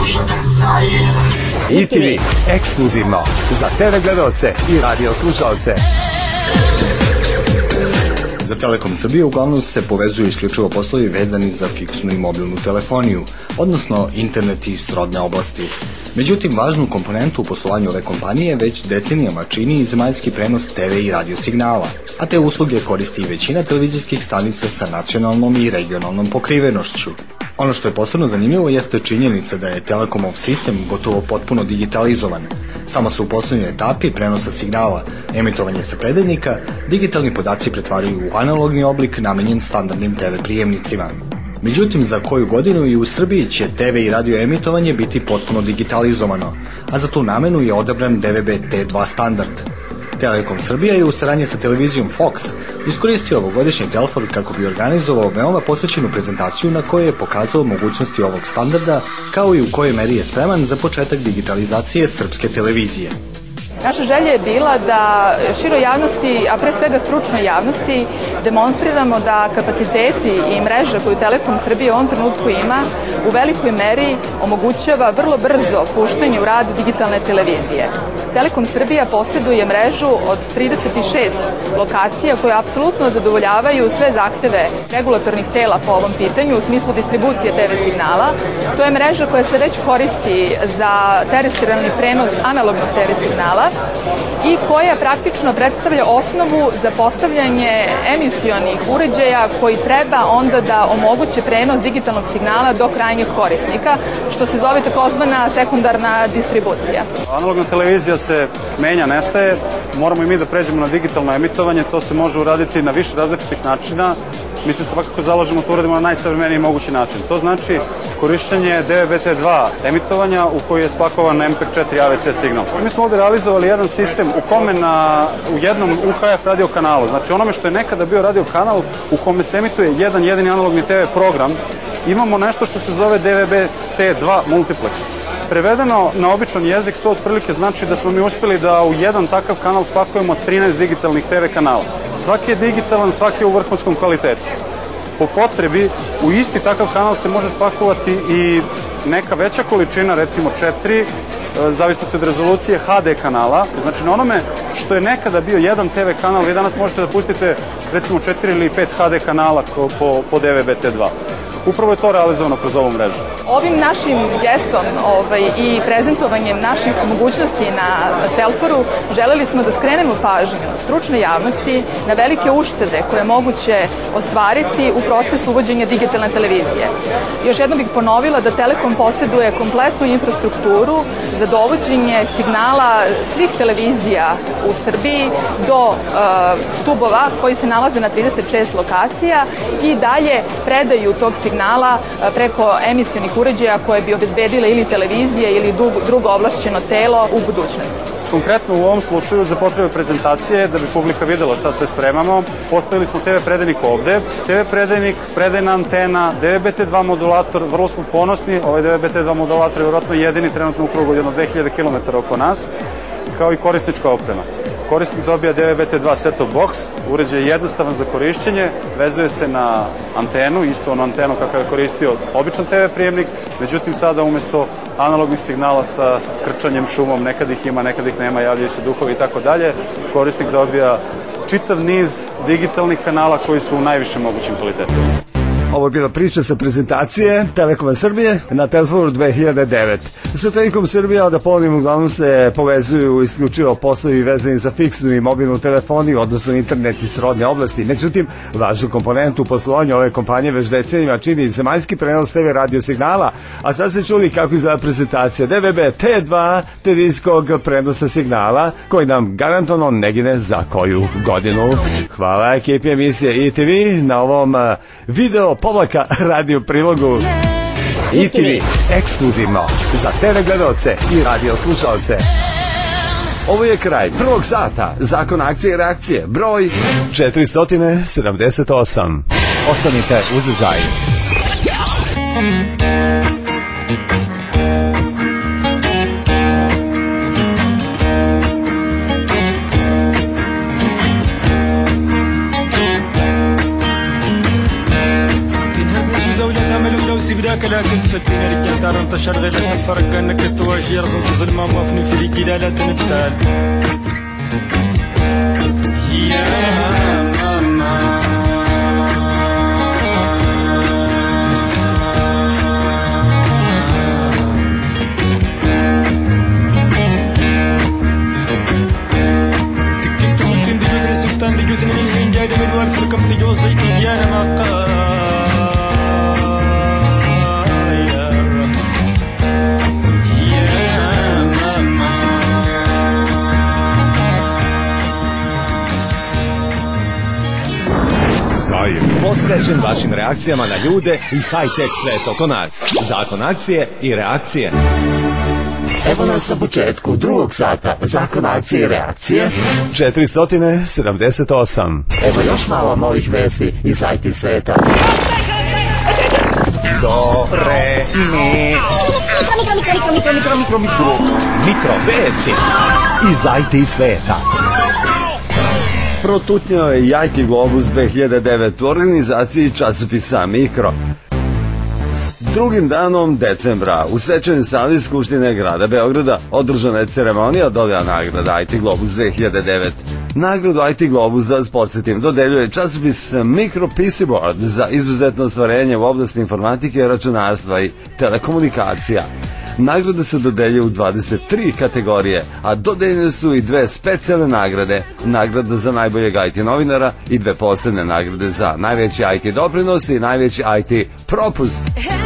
Speaker 4: ITV ekskluzivno za TV gledaoce i radio slušaoce.
Speaker 11: Za Telekom Srbije uglavnom se povezuju isključivo poslovi vezani za fiksnu i mobilnu telefoniju, odnosno internet i srodne oblasti. Međutim, važnu komponentu u poslovanju ove kompanije već decenijama čini i zemaljski prenos TV i radio signala, a te usluge koristi i većina televizijskih stanica sa nacionalnom i regionalnom pokrivenošću. Ono što je posebno zanimljivo jeste činjenica da je Telekomov sistem gotovo potpuno digitalizovan. Samo se u poslednjoj etapi prenosa signala, emitovanje sa predajnika, digitalni podaci pretvaraju u analogni oblik namenjen standardnim TV prijemnicima. Međutim, za koju godinu i u Srbiji će TV i radio emitovanje biti potpuno digitalizovano, a za tu namenu je odabran DVB-T2 standard. Telekom Srbija je u saradnji sa televizijom Fox iskoristio ovogodišnji Telfor kako bi organizovao veoma posvećenu prezentaciju na kojoj je pokazao mogućnosti ovog standarda, kao i u kojoj meri je spreman za početak digitalizacije srpske televizije.
Speaker 12: Naša želja je bila da široj javnosti, a pre svega stručnoj javnosti, demonstriramo da kapaciteti i mreža koju Telekom Srbije u ovom trenutku ima u velikoj meri omogućava vrlo brzo puštanje u rad digitalne televizije. Telekom Srbija posjeduje mrežu od 36 lokacija koje apsolutno zadovoljavaju sve zahteve regulatornih tela po ovom pitanju u smislu distribucije TV signala. To je mreža koja se već koristi za terestrijalni prenos analognog TV signala i koja praktično predstavlja osnovu za postavljanje emisionih uređaja koji treba onda da omoguće prenos digitalnog signala do krajnjeg korisnika, što se zove takozvana sekundarna distribucija.
Speaker 13: Analogna televizija se menja, nestaje, moramo i mi da pređemo na digitalno emitovanje, to se može uraditi na više različitih načina. Mi se svakako zalažemo da to uradimo na najsavremeniji mogući način. To znači korišćenje DVB-T2 emitovanja u koji je spakovan MPEG-4 AVC signal. Mi smo ovde realizovali jedan sistem u kome u jednom UHF radio kanalu, znači onome što je nekada bio radio kanal u kome se emituje jedan jedini analogni TV program, imamo nešto što se zove DVB-T2 multiplex. Prevedeno na običan jezik to otprilike znači da smo mi uspeli da u jedan takav kanal spakujemo 13 digitalnih TV kanala. Svaki je digitalan, svaki je u vrhunskom kvalitetu. Po potrebi u isti takav kanal se može spakovati i neka veća količina, recimo 4, zavisnosti od rezolucije HD kanala. Znači na onome što je nekada bio jedan TV kanal, vi danas možete da pustite recimo 4 ili 5 HD kanala po DVB-T2. Upravo je to realizovano kroz ovu mrežu.
Speaker 12: Ovim našim gestom i prezentovanjem naših mogućnosti na Telforu želeli smo da skrenemo pažnju stručne javnosti na velike uštede koje je moguće ostvariti u procesu uvođenja digitalne televizije. Još jednom bih ponovila da Telekom posjeduje kompletnu infrastrukturu za dovođenje signala svih televizija u Srbiji do stubova koji se nalaze na 36 lokacija i dalje predaju tog signala preko emisionih uređaja koje bi obezbedile ili televizije ili drugo ovlašćeno telo u budućnosti.
Speaker 13: Konkretno u ovom slučaju za potrebe prezentacije, da bi publika videla šta sve spremamo, postavili smo TV predajnik ovde, TV predajnik, predajna antena, DVB-T2 modulator, vrlo smo ponosni, ovaj DVB-T2 modulator je vjerojatno jedini trenutno u krugu jedno 2000 km oko nas, kao i korisnička oprema. Korisnik dobija DVB-T2 set-top box, uređaj je jednostavan za korišćenje, vezuje se na antenu, isto onu antenu kakav je koristio običan TV prijemnik, međutim sada umesto analognih signala sa krčanjem, šumom, nekad ih ima, nekad ih nema, javljaju se duhovi i tako dalje, korisnik dobija čitav niz digitalnih kanala koji su u najvišem mogućem kvalitetu.
Speaker 3: Ovo je bila priča sa prezentacije Telekoma Srbije na Telforu 2009. Sa Telekom Srbija, da ponovim, uglavnom se povezuju isključivo poslovi vezani za fiksnu i mobilnu telefoniju, odnosno internet i srodne oblasti. Međutim, važnu komponentu u poslovanju ove kompanije već decenijima čini zemaljski prenos TV radio signala, a sad ste čuli kako izgleda prezentacija DVB-T2 televizijskog prenosa signala, koji nam garantovano ne gine za koju godinu. Hvala ekipi emisije ITV na ovom video povlaka radio prilogu. ITV ekskluzivno za TV gledaoce i radio slušaoce. Ovo je kraj prvog sata Zakona akcije i reakcije, broj 478. Ostanite uz zaj.
Speaker 14: كلا كسفتين اللي كانت الخطة شغلة سفرك كأنك تواجه رزم ظلمة موافني في ريكي لا تنبتال يا ماما تندي جوتني من هين جاي من ورث كم تجوزي تجيانا ما
Speaker 9: Posvećen vašim reakcijama na ljude i high-tech svet oko nas. Zakon akcije i reakcije.
Speaker 4: Evo nas na početku drugog sata. Zakon akcije i reakcije.
Speaker 3: 478.
Speaker 4: Evo još malo novih vesti iz IT sveta. Do, re, mi.
Speaker 9: Mikro vesti iz IT sveta.
Speaker 3: Protutnjao je IT Globus 2009 u organizaciji časopisa Mikro. S drugim danom decembra u svečanoj sali Skupštine grada Beograda održana je ceremonija dodjela nagrada IT Globus 2009. Nagradu IT Globus, da vas podsjetim, dodeljuje časopis Micro PC Board za izuzetno ostvarenje u oblasti informatike, računarstva i telekomunikacija. Nagrade se dodeljuje u 23 kategorije, a dodeljene su i dve specijalne nagrade, nagrada za najboljeg IT novinara i dve posebne nagrade za najveći IT doprinos i najveći IT propust.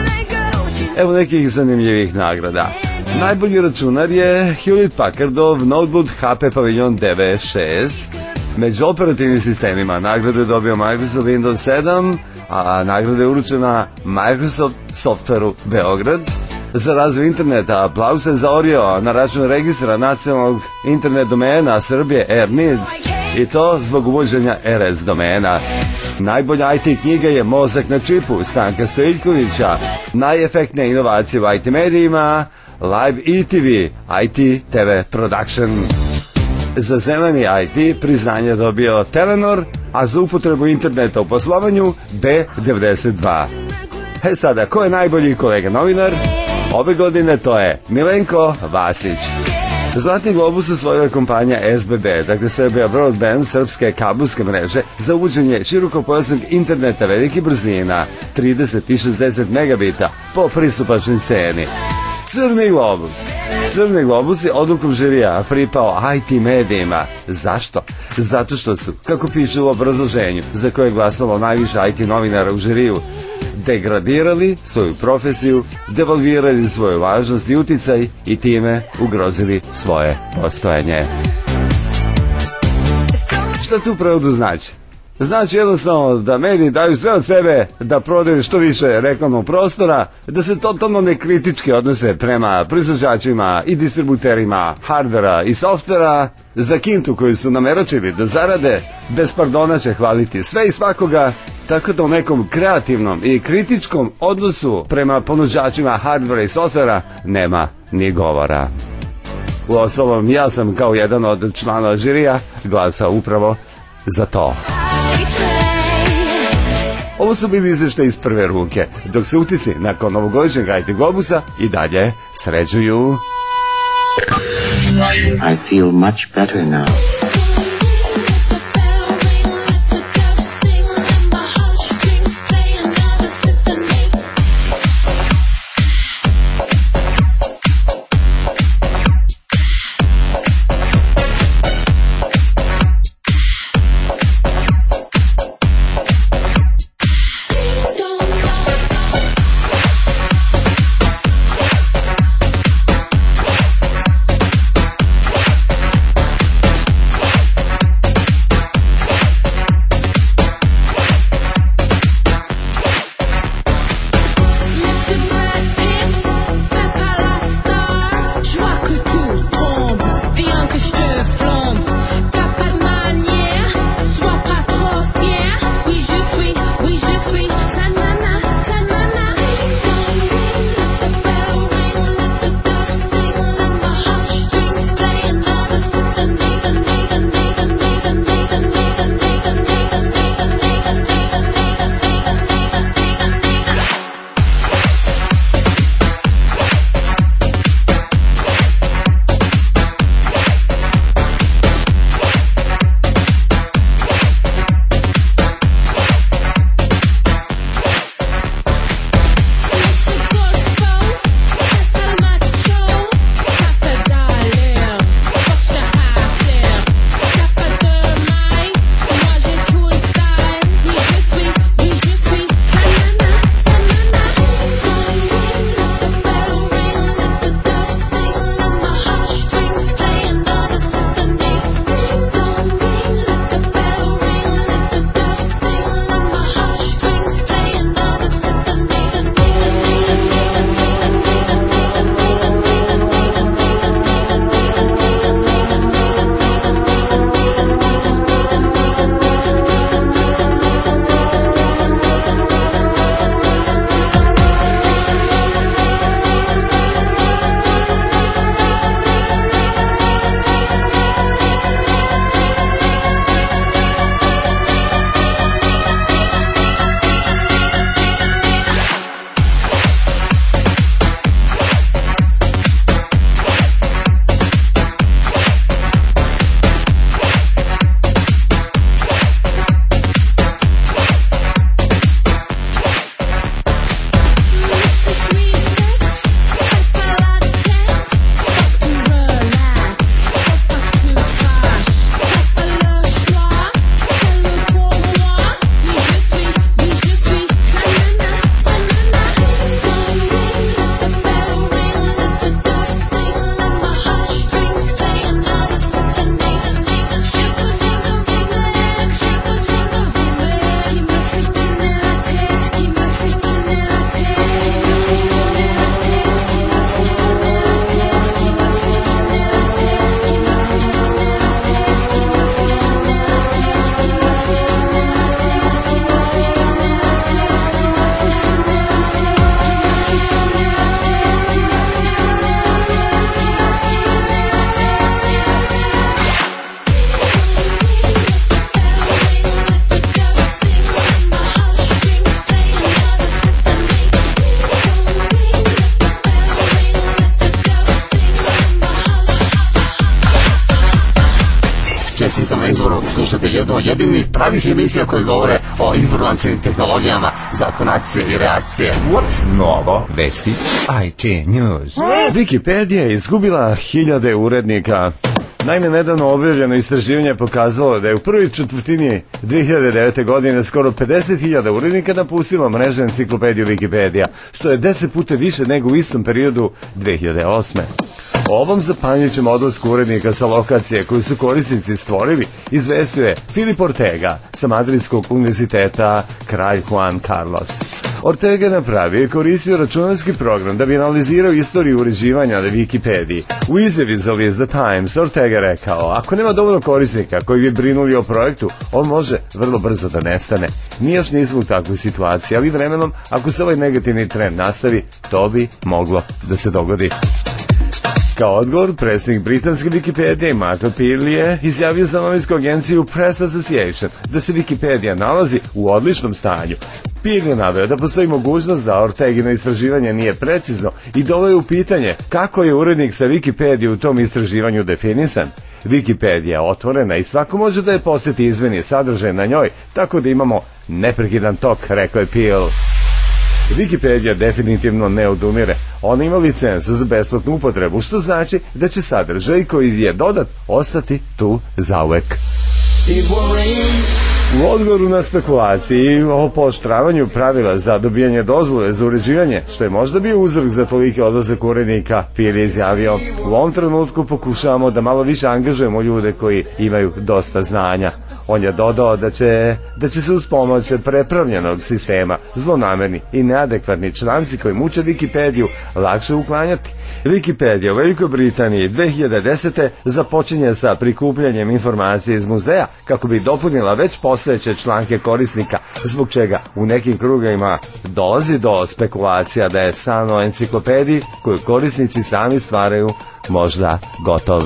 Speaker 3: Evo nekih zanimljivih nagrada. Najbolji računar je Hewlett Packardov notebook HP Pavilion DV6. Među operativnim sistemima nagradu je dobio Microsoft Windows 7, a nagrada je uručena Microsoft Softwareu Beograd. Za razvoj interneta aplauz se zaorio na račun registra nacionalnog internet domena Srbije AirNeeds, i to zbog uvođenja RS domena. Najbolja IT knjiga je Mozak na čipu Stanka Stojiljkovića. Najefektnija inovacija u IT medijima Live ETV, IT TV Production. Za zeleni IT priznanje dobio Telenor, a za upotrebu interneta u poslovanju B92. Sada, ko je najbolji kolega novinar? Ove godine to je Milenko Vasić. Zlatni globus osvojila je kompanija SBB, dakle Serbia Broadband, srpske kabelske mreže, za uvođenje širokopojasnog interneta velikih brzina, 30 i 60 megabita po pristupačnoj ceni. Crni globus. Crni globus je odlukom žirija pripao IT medijima. Zašto? Zato što su, kako piše u obrazloženju, za koje je glasalo najviše IT novinara u žiriju, degradirali svoju profesiju, devalvirali svoju važnost i uticaj i time ugrozili svoje postojanje. Šta tu u prevodu znači? Znači jednostavno da mediji daju sve od sebe da prodaju što više reklamnog prostora, da se totalno nekritički odnose prema proizvođačima i distributerima hardvera i softvera, za kintu koju su nameročili da zarade, bez pardona će hvaliti sve i svakoga, tako da u nekom kreativnom i kritičkom odnosu prema ponuđačima hardvera i softvera nema ni govora. Uostalom, ja sam kao jedan od članova žirija glasao upravo za to. Ovo su bili izveštaji iz prve ruke, dok se utisci nakon novogodišnjeg IT Globusa i dalje sređuju.
Speaker 15: I feel much better now.
Speaker 4: Čestitam na izboru, slušate jednu od jedinih pravih emisija koje govore o informacijnim tehnologijama, zakon akcije i reakcije. What's novo?
Speaker 9: Vesti IT News. Wikipedia je izgubila 1000 urednika. Naime, nedavno objavljeno istraživanje pokazalo da je u prvoj četvrtini 2009. godine skoro 50.000 urednika napustilo mrežnu enciklopediju Wikipedia, što je 10 puta više nego u istom periodu 2008. O ovom zapanjujućem odlasku urednika sa lokacije koju su korisnici stvorili izvestio je Filip Ortega sa Madridskog univerziteta Kralj Juan Carlos. Ortega je napravio i koristio računarski program da bi analizirao istoriju uređivanja na Wikipediji. U izjavi za list The Times Ortega je rekao, ako nema dovoljno korisnika koji bi brinuli o projektu, on može vrlo brzo da nestane. Mi još nismo u takvoj situaciji, ali vremenom, ako se ovaj negativni trend nastavi, to bi moglo da se dogodi. Kao odgovor, predsjednik britanske Wikipedije Michael Pearl je izjavio za novinsku agenciju Press Association da se Wikipedia nalazi u odličnom stanju. Pearl je naveo da postoji mogućnost da Ortegino istraživanje nije precizno i doveo u pitanje kako je urednik sa Wikipedije u tom istraživanju definisan. Wikipedia je otvorena i svako može da je posjeti i izmeni sadržaj na njoj, tako da imamo neprekidan tok, rekao je Pearl. Wikipedia definitivno ne odumire. Ona ima licencu za besplatnu upotrebu, što znači da će sadržaj koji je dodat ostati tu zauvek. U odgovoru na spekulaciji o pooštravanju pravila za dobijanje dozvole za uređivanje, što je možda bio uzrok za toliki odlazak urednika, Pearl je izjavio, u ovom trenutku pokušavamo da malo više angažujemo ljude koji imaju dosta znanja. On je dodao da će se uz pomoć prepravljenog sistema zlonamerni i neadekvatni članci koji muče Wikipediju lakše uklanjati. Wikipedia u Velikoj Britaniji 2010. započinje sa prikupljanjem informacije iz muzeja kako bi dopunila već postojeće članke korisnika, zbog čega u nekim krugovima dolazi do spekulacija da je san o enciklopediji koju korisnici sami stvaraju možda gotov.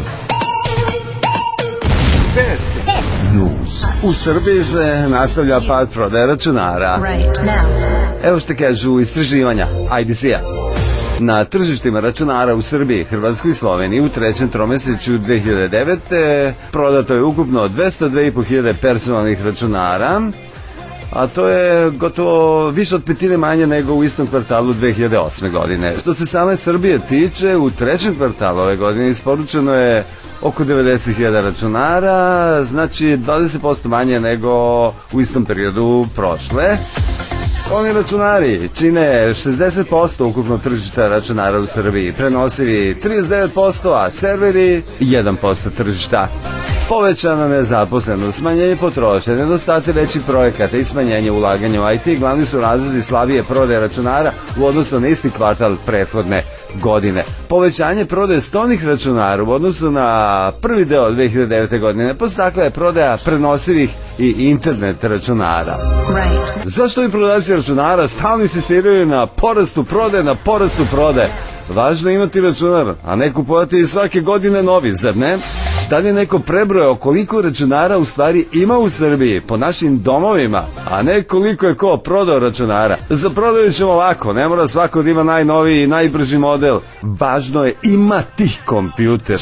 Speaker 3: U Srbiji se nastavlja pad prodaje računara. Evo što kažu istraživanja IDC-a. Na tržištima računara u Srbiji, Hrvatskoj i Sloveniji u trećem tromesečju 2009. prodato je ukupno 202.500 personalnih računara, a to je gotovo više od petine manje nego u istom kvartalu 2008. godine. Što se same Srbije tiče, u trećem kvartalu ove godine isporučeno je oko 90.000 računara, znači 20% manje nego u istom periodu prošle. Oni računari čine 60% ukupno tržišta računara u Srbiji, prenosivi 39%, a serveri 1% tržišta. Povećana nezaposlenost, smanjenje potrošnje, nedostatak većih projekata i smanjenje ulaganja u IT glavni su razlozi slabije prodaje računara u odnosu na isti kvartal prethodne godine. Povećanje prodaje stolnih računara u odnosu na prvi deo 2009. godine podstakla je prodaja prenosivih i internet računara. Zašto ovi prodavci računara stalno insistiraju na porastu prodaje? Važno je imati računar, a ne kupovati svake godine novi, zar ne? Da li je neko prebrojao koliko računara u stvari ima u Srbiji po našim domovima, a ne koliko je ko prodao računara? Za prodaju ćemo ovako, ne mora svako da ima najnoviji i najbrži model. Važno je imati kompjuter.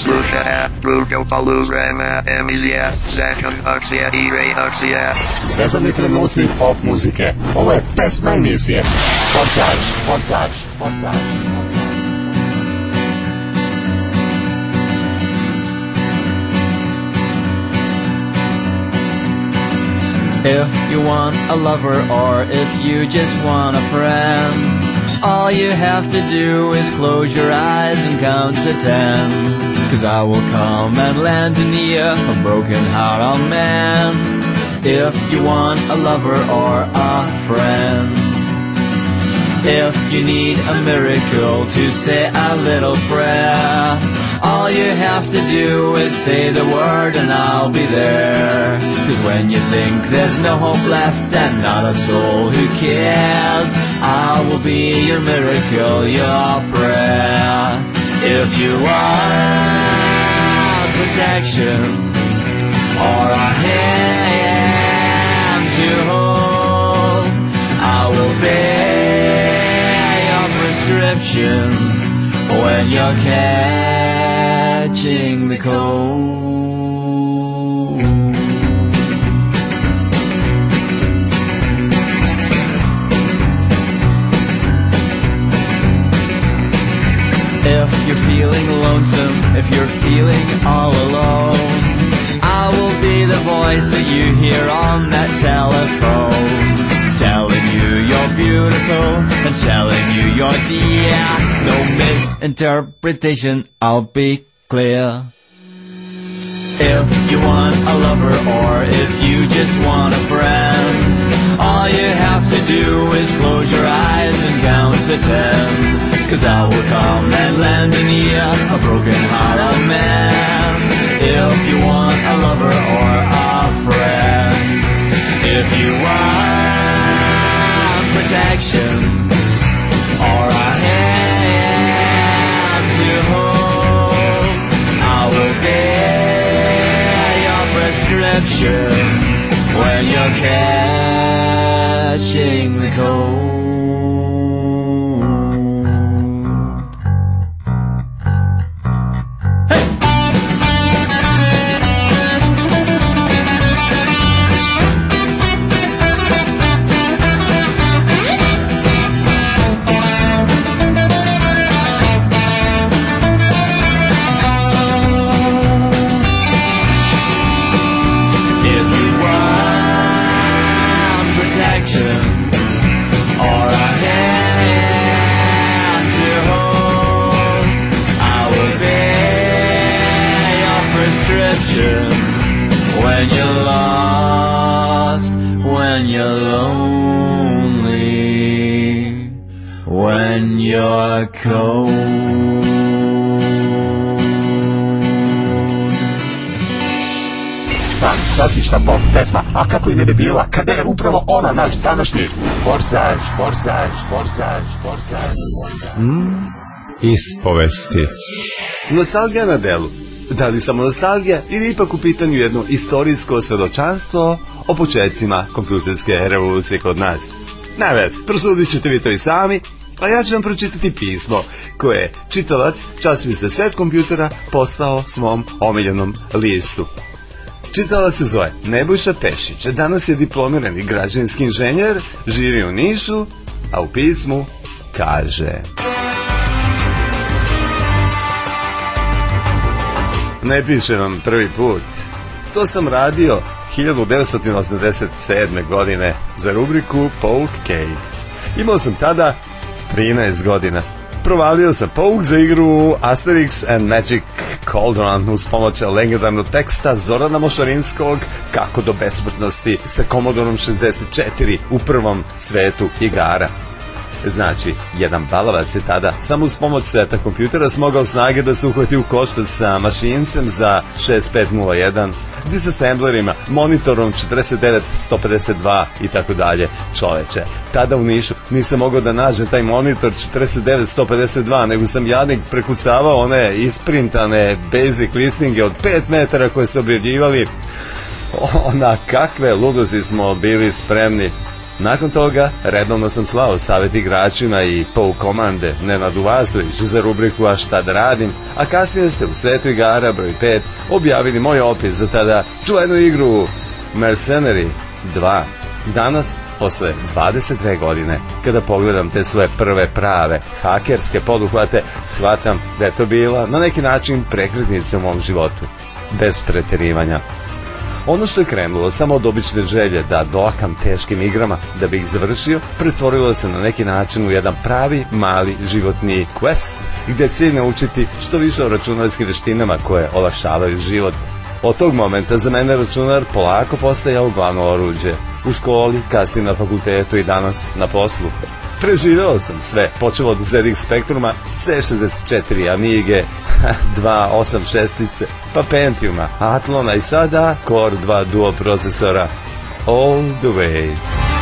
Speaker 4: Zvezdani trenuci pop muzike. Ovo je pesma emisije. Forzač.
Speaker 5: If you want a lover or if you just want a friend, all you have to do is close your eyes and count to 10. 'Cause I will come and lend an ear a broken heart on man. If you want a lover or a friend, if you need a miracle to say a little prayer, all you have to do is say the word and I'll be there. 'Cause when you think there's no hope left and not a soul who cares, I will be your miracle, your prayer. If you want protection or a hand to hold, I will be your prescription when you're catching the cold. you're feeling lonesome, if you're feeling all alone, I will be the voice that you hear on that telephone, telling you you're beautiful and telling you you're dear. No misinterpretation, I'll be clear. If you want a lover or if you just want a friend, all you have to do is close your eyes and count to 10. 'Cause I will come and lend an ear, a broken-hearted man. If you want a lover or a friend, if you want protection or a hand to hold, I will be your prescription when you're catching the cold. When you're lost, when you're lonely, when you're cold.
Speaker 4: Fantastična pop pesma, a kako i ne bi bila kada je upravo ona naš današnji forsaž.
Speaker 3: Ispovesti. Nostalgija na delu. Da li samo nostalgija ili ipak u pitanju jedno istorijsko svedočanstvo o početcima kompjuterske revolucije kod nas? Ne vez, prosudit ćete vi to i sami, a ja ću vam pročitati pismo koje je čitalac časopisa Svet kompjutera poslao svom omiljenom listu. Čitalac se zove Nebojša Pešić, danas je diplomirani građevinski inženjer, živi u Nišu, a u pismu kaže: Ne pišem vam prvi put. To sam radio 1987. godine za rubriku Polk Cave. Imao sam tada 13 godina. Provalio sam Polk za igru Asterix and Magic Cauldron uz pomoć legendarnog teksta Zorana Mošarinskog Kako do besmrtnosti sa Commodorom 64 u prvom svetu igara. Znači, jedan balavac je tada samo uz pomoć sveta kompjutera smogao snage da se uhvati u koštac sa mašincem za 6501, disassemblerima, monitorom 49152 i tako dalje. Čoveče, tada u Nišu nisam mogao da nađem taj monitor 49152, nego sam jadnik prekucavao one isprintane basic listinge od 5 metara koje su objavljivali. Na kakve ludosti smo bili spremni. Nakon toga, redovno sam slao savjet igračima i POU komande Nenadu Vasović za rubriku A šta da radim, a kasnije ste u Svetu igara broj 5 objavili moj opis za tada čuvenu igru Mercenary 2. Danas, posle 22 godine, kada pogledam te svoje prve prave hakerske poduhvate, shvatam da je to bila na neki način prekretnica u mom životu. Bez preterivanja. Ono što je krenulo samo od obične želje da doakam teškim igrama da bi ih završio, pretvorilo se na neki način u jedan pravi mali životni quest, gdje je cilj naučiti što više o računarskim veštinama koje olakšavaju život. Od tog momenta za mene računar polako postajao glavno oruđe. U školi, kasnije na fakultetu i danas na poslu. Preživeo sam sve, počeo od ZX Spectruma, C64 Amige, 286-ice, pa Pentiuma, Atlona i sada Core 2 Duo procesora. All the way.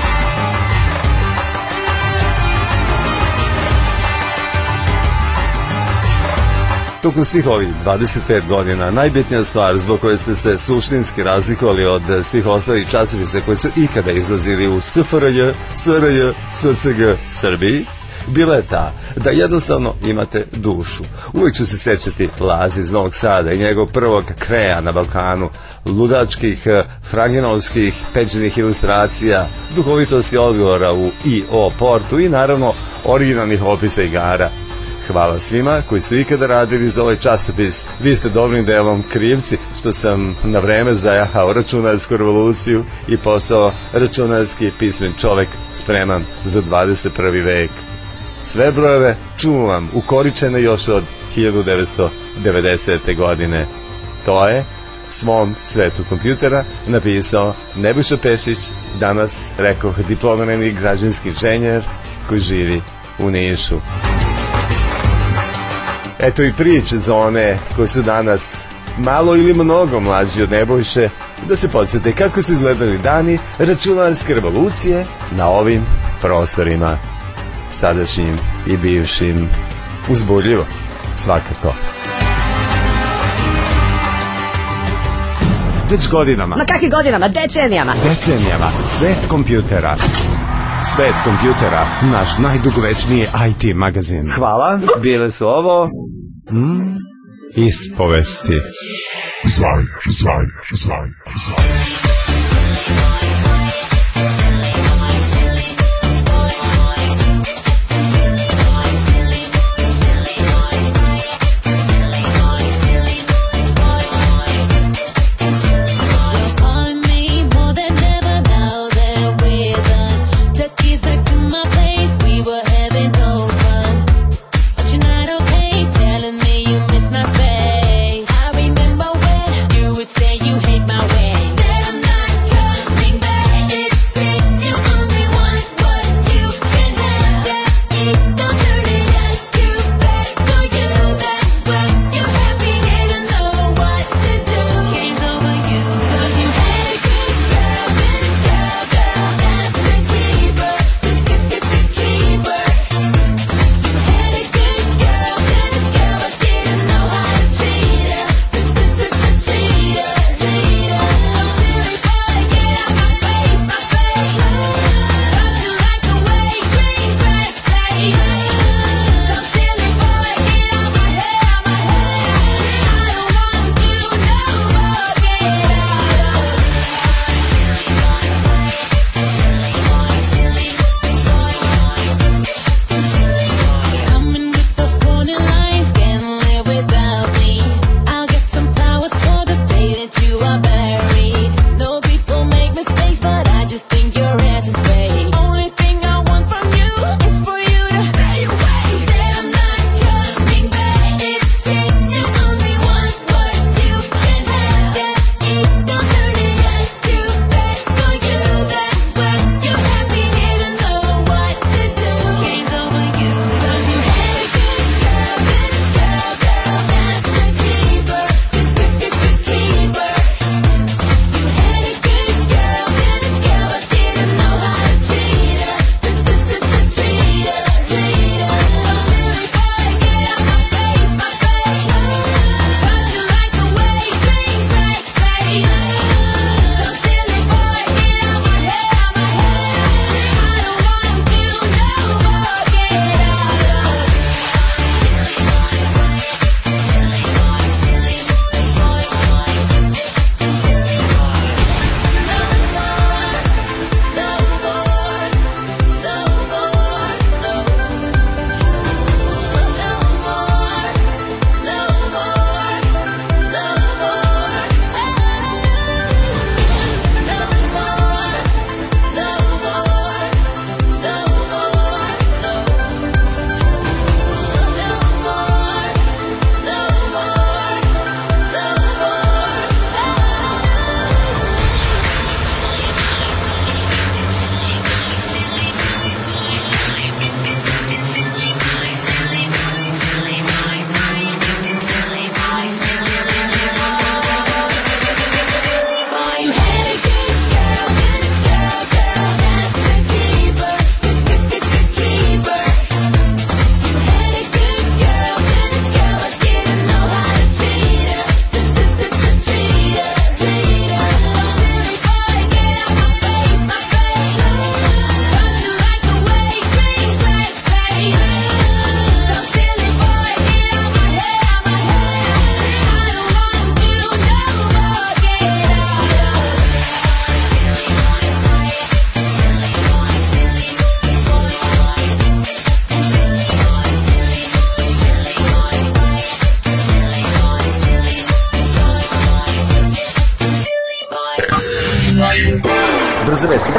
Speaker 3: Tokom svih ovih 25 godina najbitnija stvar zbog koje ste se suštinski razlikovali od svih ostalih časopisa koji su ikada izlazili u SFRJ, SRJ, SCG Srbiji, bila je ta da jednostavno imate dušu. Uvijek ću se sećati Lazi iz Novog Sada i njegov prvog kreja na Balkanu, ludačkih, frangenovskih, pečenih ilustracija, duhovitosti odgovora u I.O. portu i naravno originalnih opisa igara. Hvala svima koji su ikada radili za ovaj časopis. Vi ste dobrim delom krivci što sam na vreme zajahao računarsku revoluciju i postao računarski pismen čovek spreman za 21. vek. Sve brojeve čuvam ukoričene još od 1990. godine. To je svom svetu kompjutera napisao Nebojša Pešić, danas, rekoh, diplomirani građevinski inženjer koji živi u Nišu. Eto i priče za one koji su danas malo ili mnogo mlađi od Nebojše, da se podsjete kako su izgledali dani računarske revolucije na ovim prostorima, sadašnjim i bivšim. Uzbudljivo, svakako. Već godinama.
Speaker 16: Ma kakvi godinama? Decenijama.
Speaker 3: Decenijama. Svet kompjutera. Svet kompjutera, naš najdugovečniji IT magazin. Hvala. Bile su ovo ispovesti. Zvaj.
Speaker 6: Say you hate my way. Said I'm not coming back.
Speaker 9: Brze vesti.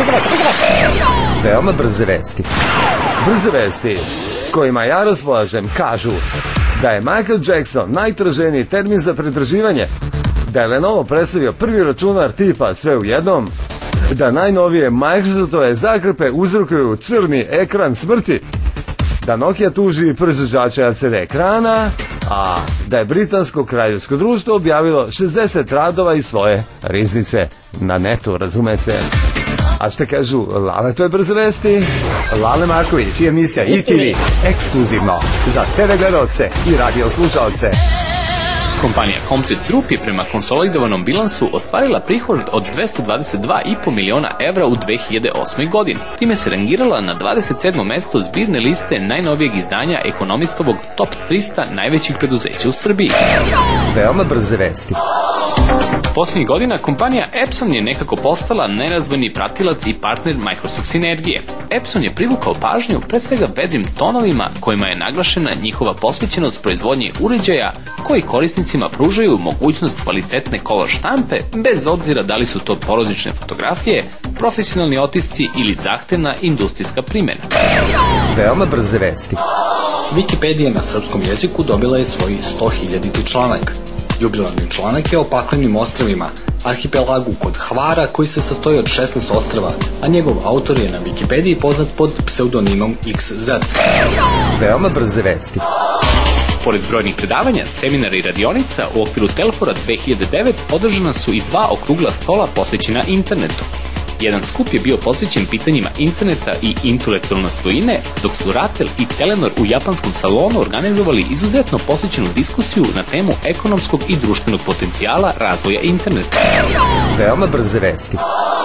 Speaker 9: Veoma brze vesti. Brze vesti kojima ja raspolažem kažu da je Michael Jackson najtraženiji termin za pretraživanje, da je Lenovo predstavio prvi računar tipa sve u jednom, da najnovije Microsoftove zakrpe uzrokuju crni ekran smrti, da Nokia tuži proizvođača LCD ekrana, a da je britansko kraljevsko društvo objavilo 60 radova iz svoje riznice na netu, razume se. A što kažu Lale, to je brze vesti? Lale Marković i emisija ITV ekskluzivno za TV gledalce i radio slušalce.
Speaker 16: Kompanija Comsit Group je prema konsolidovanom bilansu ostvarila prihod od 222,5 miliona evra u 2008. godini. Time se rangirala na 27. mesto zbirne liste najnovijeg izdanja ekonomistovog Top 300 najvećih preduzeća u Srbiji.
Speaker 9: Veoma brze vesti.
Speaker 16: Posljednjih godina kompanija Epson je nekako postala nerazvojni pratilac i partner Microsoft Sinergije. Epson je privukao pažnju pred svega vedrim tonovima kojima je naglašena njihova posvećenost proizvodnji uređaja koji korisnicima pružaju mogućnost kvalitetne color štampe bez obzira da li su to porodične fotografije, profesionalni otisci ili zahtevna industrijska primjena.
Speaker 9: Veoma brze vesti.
Speaker 11: Wikipedia na srpskom jeziku dobila je svoj 100.000. članak. Jubilarni članak je o Paklenim ostrvima, arhipelagu kod Hvara koji se sastoji od 16 ostrva, a njegov autor je na Wikipediji poznat pod pseudonimom XZ.
Speaker 9: Veoma brze vesti.
Speaker 16: Pored brojnih predavanja, seminara i radionica, u okviru Telfora 2009 održana su i 2 okrugla stola posvećena internetu. Jedan skup je bio posvećen pitanjima interneta i intelektualne svojine, dok su Ratel i Telenor u japanskom salonu organizovali izuzetno posvećenu diskusiju na temu ekonomskog i društvenog potencijala razvoja interneta.
Speaker 9: Veoma brze vesti.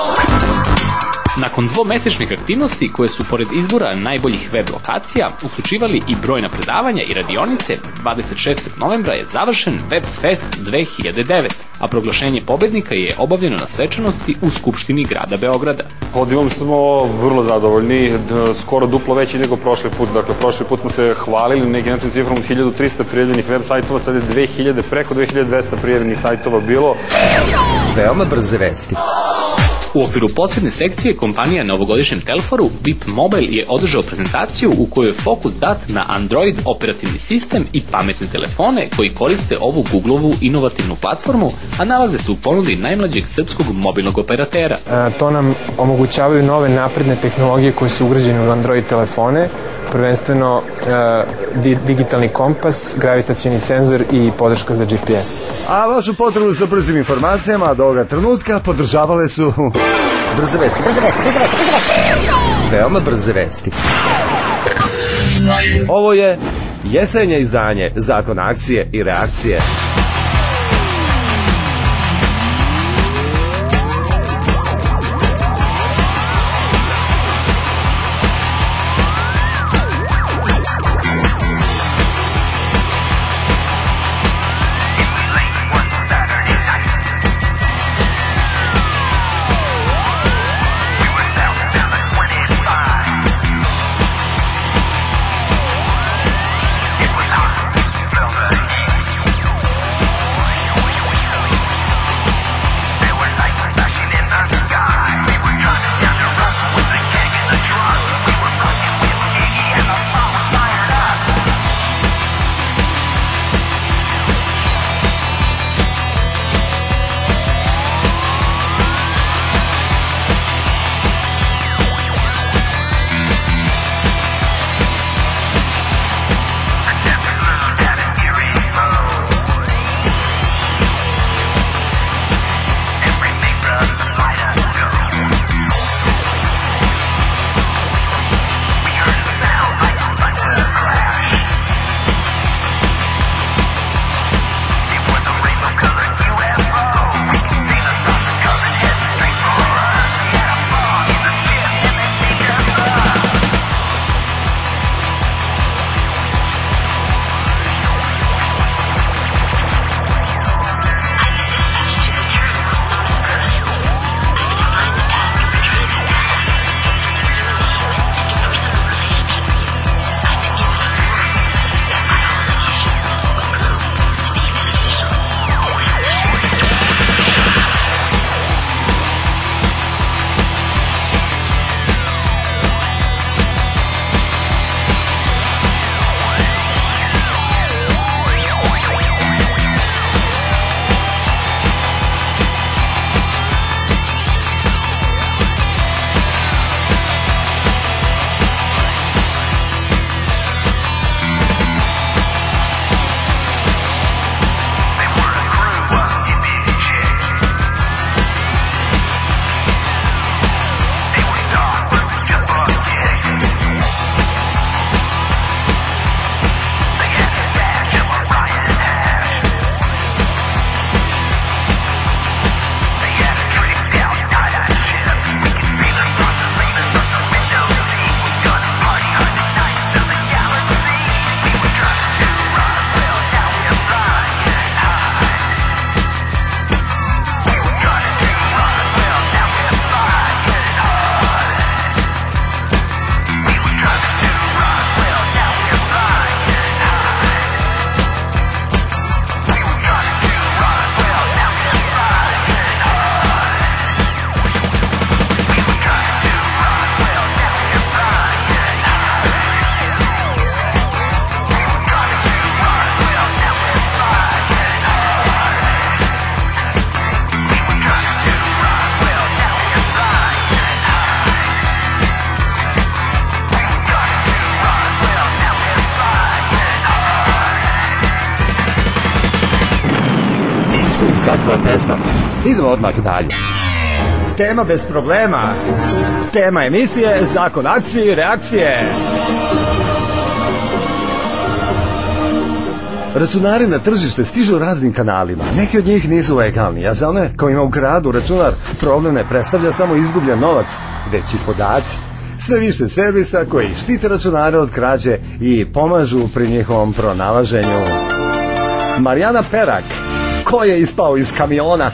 Speaker 16: Nakon dvomesečnih aktivnosti koje su pored izbora najboljih web lokacija uključivali i brojna predavanja i radionice, 26. novembra je završen WebFest 2009, a proglašenje pobednika je obavljeno na svečanosti u Skupštini grada Beograda.
Speaker 13: Podivom smo vrlo zadovoljni, skoro duplo veći nego prošli put. Dakle, prošli put smo se hvalili na neki način cifrom od 1300 prijavljenih web sajtova, sad je 2000, preko 2200 prijavljenih sajtova bilo.
Speaker 9: Veoma brze vesti.
Speaker 16: U okviru posebne sekcije kompanija na ovogodišnjem Telforu VIP Mobile je održao prezentaciju u kojoj je fokus dat na Android operativni sistem i pametne telefone koji koriste ovu Googlovu inovativnu platformu, a nalaze se u ponudi najmlađeg srpskog mobilnog operatera.
Speaker 17: To nam omogućavaju nove napredne tehnologije koje su ugrađene u Android telefone, prvenstveno digitalni kompas, gravitacioni senzor i podrška za GPS.
Speaker 3: A vašu potrebu za brzim informacijama do ovoga trenutka podržavale su
Speaker 9: brze vesti. Veoma brze vesti. Ovo je jesenje izdanje Zakona akcije i reakcije.
Speaker 11: kakva je pesma.
Speaker 3: Idemo odmah dalje. Tema bez problema. Tema emisije Zakon akcije i reakcije. Računari na tržište stižu raznim kanalima. Neki od njih nisu legalni, a za one kojima ukradu računar problem ne predstavlja samo izgubljen novac, već i podaci. Sve više servisa koji štite računare od krađe i pomažu pri njihovom pronalaženju. Marijana Perak, ko je ispao iz kamiona?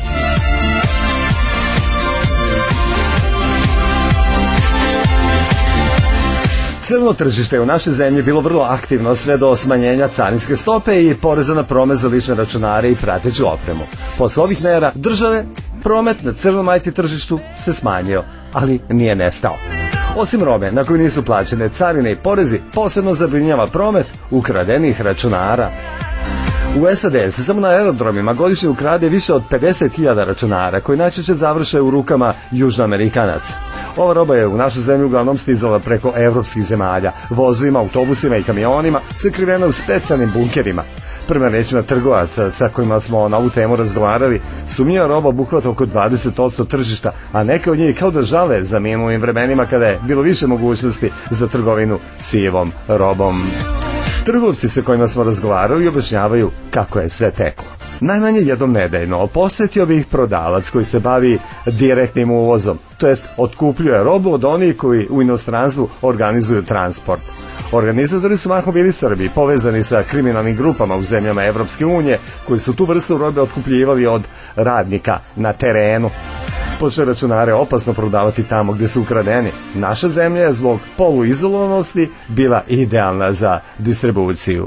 Speaker 3: Crno tržište je u našoj zemlji bilo vrlo aktivno sve do smanjenja carinske stope i poreza na promet za lične računare i prateću opremu. Posle ovih mera države, promet na crnom IT tržištu se smanjio, ali nije nestao. Osim robe na koju nisu plaćene carine i porezi, posebno zabrinjava promet ukradenih računara. U SAD se samo na aerodromima godišnje ukrade više od 50.000 računara koji najčešće završe u rukama Južnoamerikanaca. Ova roba je u našu zemlju uglavnom stizala preko evropskih zemalja, vozovima, autobusima i kamionima, sakrivena u specijalnim bunkerima. Prema rečima trgovaca sa kojima smo na ovu temu razgovarali, sumnjiva roba obuhvata oko 20% tržišta, a neke od njih kao da žale za minulim vremenima kada je bilo više mogućnosti za trgovinu sivom robom. Trgovci sa kojima smo razgovarali objašnjavaju kako je sve teklo. Najmanje jednom nedeljno posetio bi ih prodavac koji se bavi direktnim uvozom, to jest otkupljuje robu od onih koji u inostranstvu organizuju transport. Organizatori su mahom bili Srbi, povezani sa kriminalnim grupama u zemljama Evropske unije, koji su tu vrstu robe otkupljivali od radnika na terenu. Počne računare opasno prodavati tamo gdje su ukradeni. Naša zemlja je zbog poluizolovanosti bila idealna za distribuciju.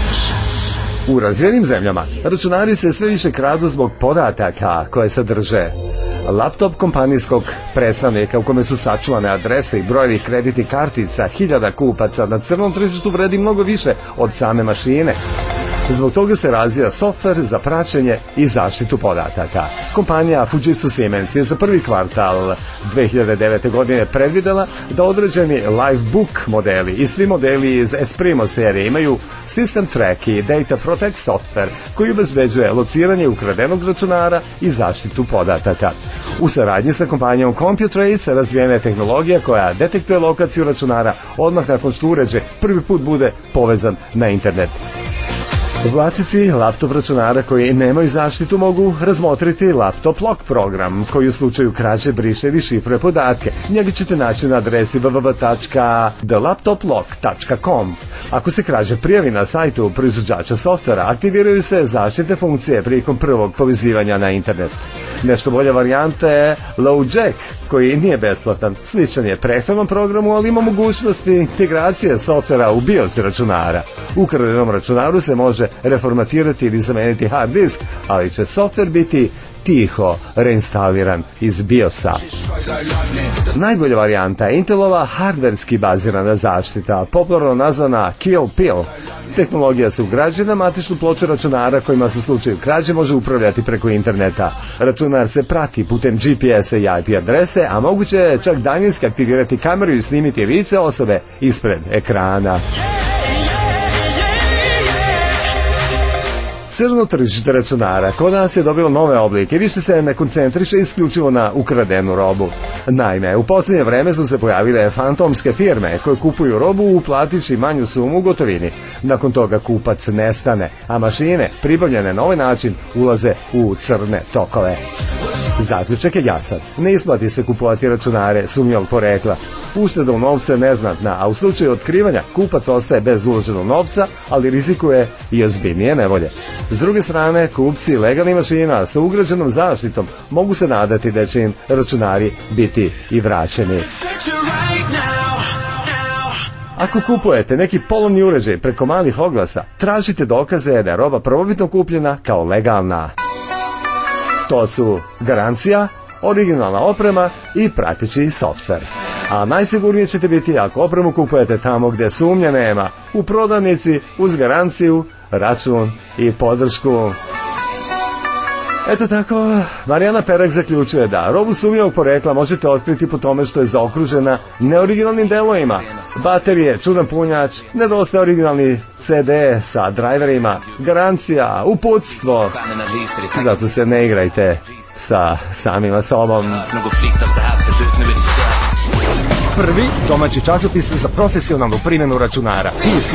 Speaker 3: U razvijenim zemljama računari se sve više kradu zbog podataka koje sadrže. Laptop kompanijskog predstavnika u kome su sačuvane adrese i brojevi kreditnih kartica hiljada kupaca na crnom tržištu vredi mnogo više od same mašine. Zbog toga se razvija softver za praćenje i zaštitu podataka. Kompanija Fujitsu Siemens je za prvi kvartal 2009. godine predvidela da određeni Livebook modeli i svi modeli iz Esprimo serije imaju System Track i Data Protect softver koji obezbeđuje lociranje ukradenog računara i zaštitu podataka. U saradnji sa kompanijom CompuTrace razvijena je tehnologija koja detektuje lokaciju računara odmah nakon što uređaj prvi put bude povezan na internet. Vlasnici laptop računara koji nemaju zaštitu mogu razmotriti Laptop Lock program koji u slučaju krađe briše ili šifruje podatke. Njega ćete naći na adresi www.thelaptoplock.com. Ako se krađa prijavi na sajtu proizvođača softvera, aktiviraju se zaštitne funkcije prilikom prvog povezivanja na internet. Nešto bolja varijanta je LowJack, koji nije besplatan. Sličan je prethodnom programu, ali ima mogućnosti integracije softvera u BIOS računara. U ukradenom računaru se može reformatirati ili zameniti hard disk, ali će softver biti tiho reinstaliran iz BIOS-a. Najbolja varijanta je Intelova hardverski bazirana zaštita, popularno nazvana Kill Pill. Tehnologija se ugrađuje na matičnu ploču računara kojima se u slučaju krađe može upravljati preko interneta. Računar se prati putem GPS-a i IP adrese, a moguće je čak daljinski aktivirati kameru i snimiti lice osobe ispred ekrana. Crno tržište računara kod nas je dobilo nove oblike i više se ne koncentriše isključivo na ukradenu robu. Naime, u posljednje vreme su se pojavile fantomske firme koje kupuju robu uplativši manju sumu u gotovini. Nakon toga kupac nestane, a mašine pribavljene na ovaj način ulaze u crne tokove. Zaključak je jasan. Ne isplati se kupovati računare sumnjivog porekla. Ušteda u novcu je neznatna, a u slučaju otkrivanja kupac ostaje bez uloženog novca, ali rizikuje i ozbiljnije nevolje. S druge strane, kupci legalnih mašina sa ugrađenom zaštitom mogu se nadati da će im računari biti i vraćeni. Ako kupujete neki polovni uređaj preko malih oglasa, tražite dokaze da je roba prvobitno kupljena kao legalna. To su garancija, originalna oprema i prateći softver. A najsigurnije ćete biti ako opremu kupujete tamo gdje sumnje nema, u prodavnici uz garanciju, račun i podršku. Eto tako, Marijana Perak zaključuje da robu sumnjivog porekla možete otkriti po tome što je zaokružena neoriginalnim delovima. Baterije, čudan punjač, nedostaje originalni CD sa driverima, garancija, uputstvo. Zato se ne igrajte sa samima sobom. Prvi domaći časopis za profesionalnu primjenu računara. PC.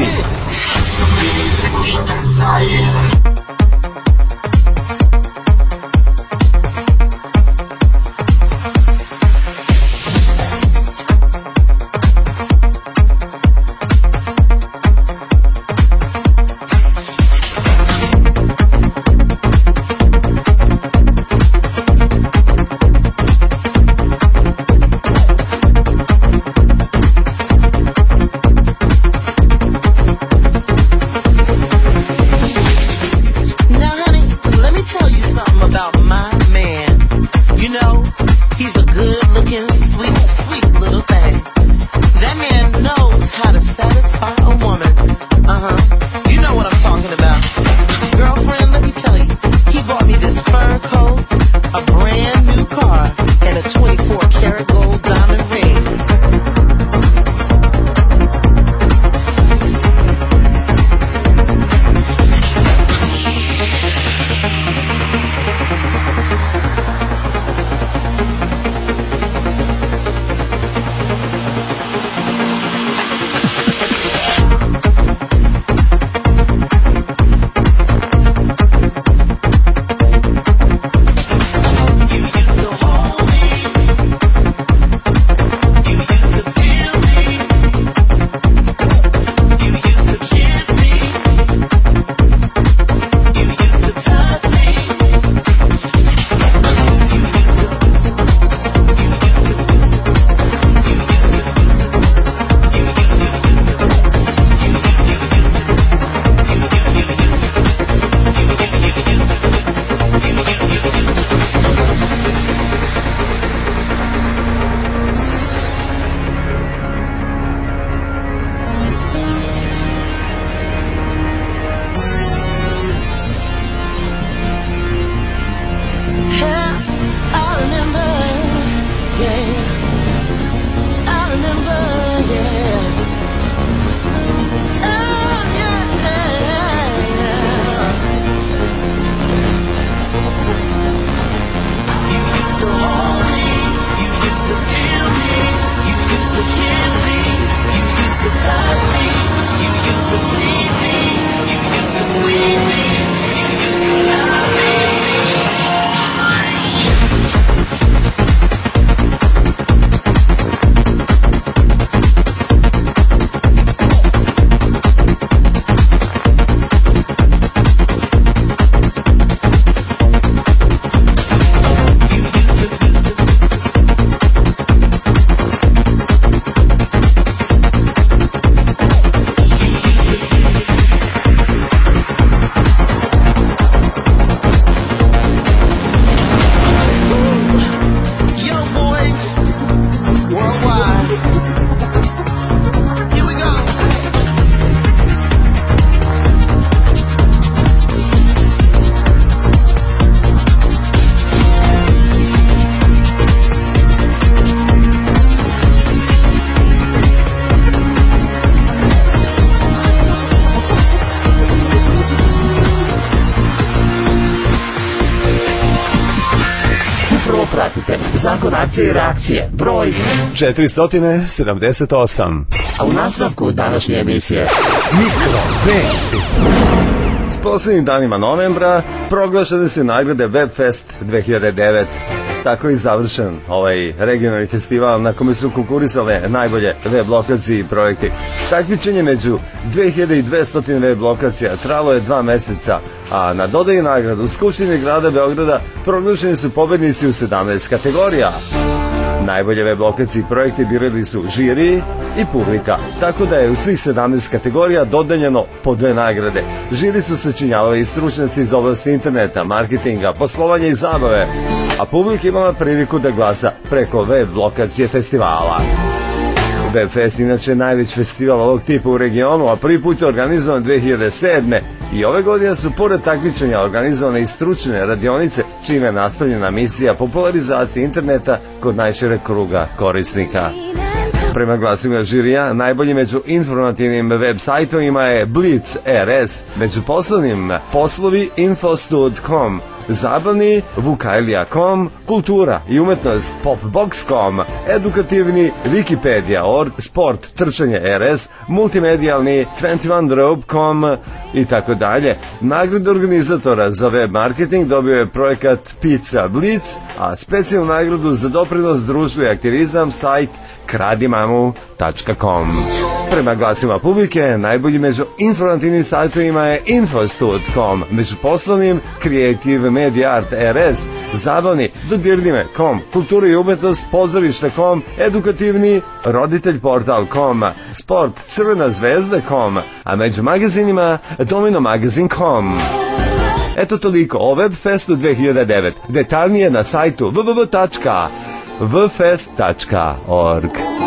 Speaker 4: Zakon akcije i reakcije, broj
Speaker 3: 478.
Speaker 4: A u nastavku današnje emisije
Speaker 3: Mikrovesti. S posljednjim danima novembra proglašene su nagrade Webfest 2009. Tako je završen ovaj regionalni festival na kome su konkurisale najbolje web lokacije i projekti. Takmičenje među 2200 web lokacija trajalo je 2 meseca, a na dodaji nagradu u Skupštini grada Beograda proglašeni su pobednici u 17 kategorija. Najbolje web lokacije i projekti birali su žiri i publika, tako da je u svih 17 kategorija dodeljeno po 2 nagrade. Žiri su sačinjavali i stručnjaci iz oblasti interneta, marketinga, poslovanja i zabave, a publika imala priliku da glasa preko web lokacije festivala. Webfest inače najveći festival ovog tipa u regionu, a prvi put je organizovan 2007. I ove godine su pored takmičenja organizovane i stručne radionice, čime je nastavljena misija popularizacije interneta kod najšireg kruga korisnika. Prema glasima žirija, najbolji među informativnim web sajtovima je Blitz RS, među poslovnim poslovi Infostud.com, zabavni Vukajlija.com, kultura i umetnost Popbox.com, edukativni Wikipedia.org, sport trčanje RS, multimedijalni 21rope.com i tako dalje. Nagradu organizatora za web marketing dobio je projekat Pizza Blitz, a specijalnu nagradu za doprinos društvu i aktivizam sajt kradimamu.com. Prema glasima publike, najbolji među informativnim sajtovima je Infostud.com, među poslovnim Creative Media Art RS, zabavni Dodirnime.com, kultura i umetnost Pozorište.com, edukativni Roditeljportal.com, sport Crvena zvezda.com, a među magazinima Dominomagazin.com. Eto toliko o Webfestu 2009. Detaljnije na sajtu www.vfest.org.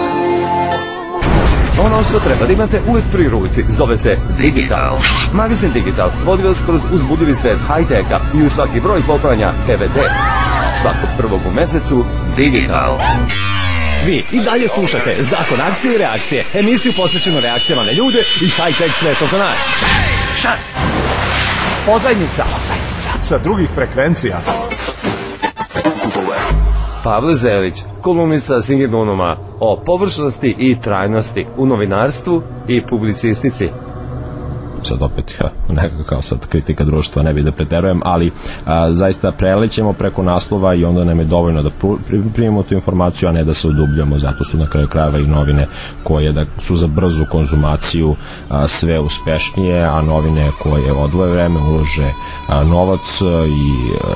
Speaker 3: Ono što treba da imate uvek pri ruci zove se Digital. Magazin Digital vodi vas kroz uzbudljivi svet high-teka i u svaki broj poklanja DVD. Svakog prvog u mesecu Digital.
Speaker 18: Vi i dalje slušate Zakon akcije i reakcije, emisiju posvećenu reakcijama na ljude i high-tech svet oko nas. Pozajmica sa drugih frekvencija.
Speaker 3: Pavle Zelić, kolumnista Singidunuma o površnosti i trajnosti u novinarstvu i publicistici.
Speaker 19: Sad opet nekako kao sad kritika društva, ne bih da preterujem, ali zaista prelećemo preko naslova i onda nam je dovoljno da primimo tu informaciju, a ne da se udubljamo. Zato su na kraju krajeva i novine koje da su za brzu konzumaciju sve uspešnije, a novine koje odvoje vreme, ulože novac i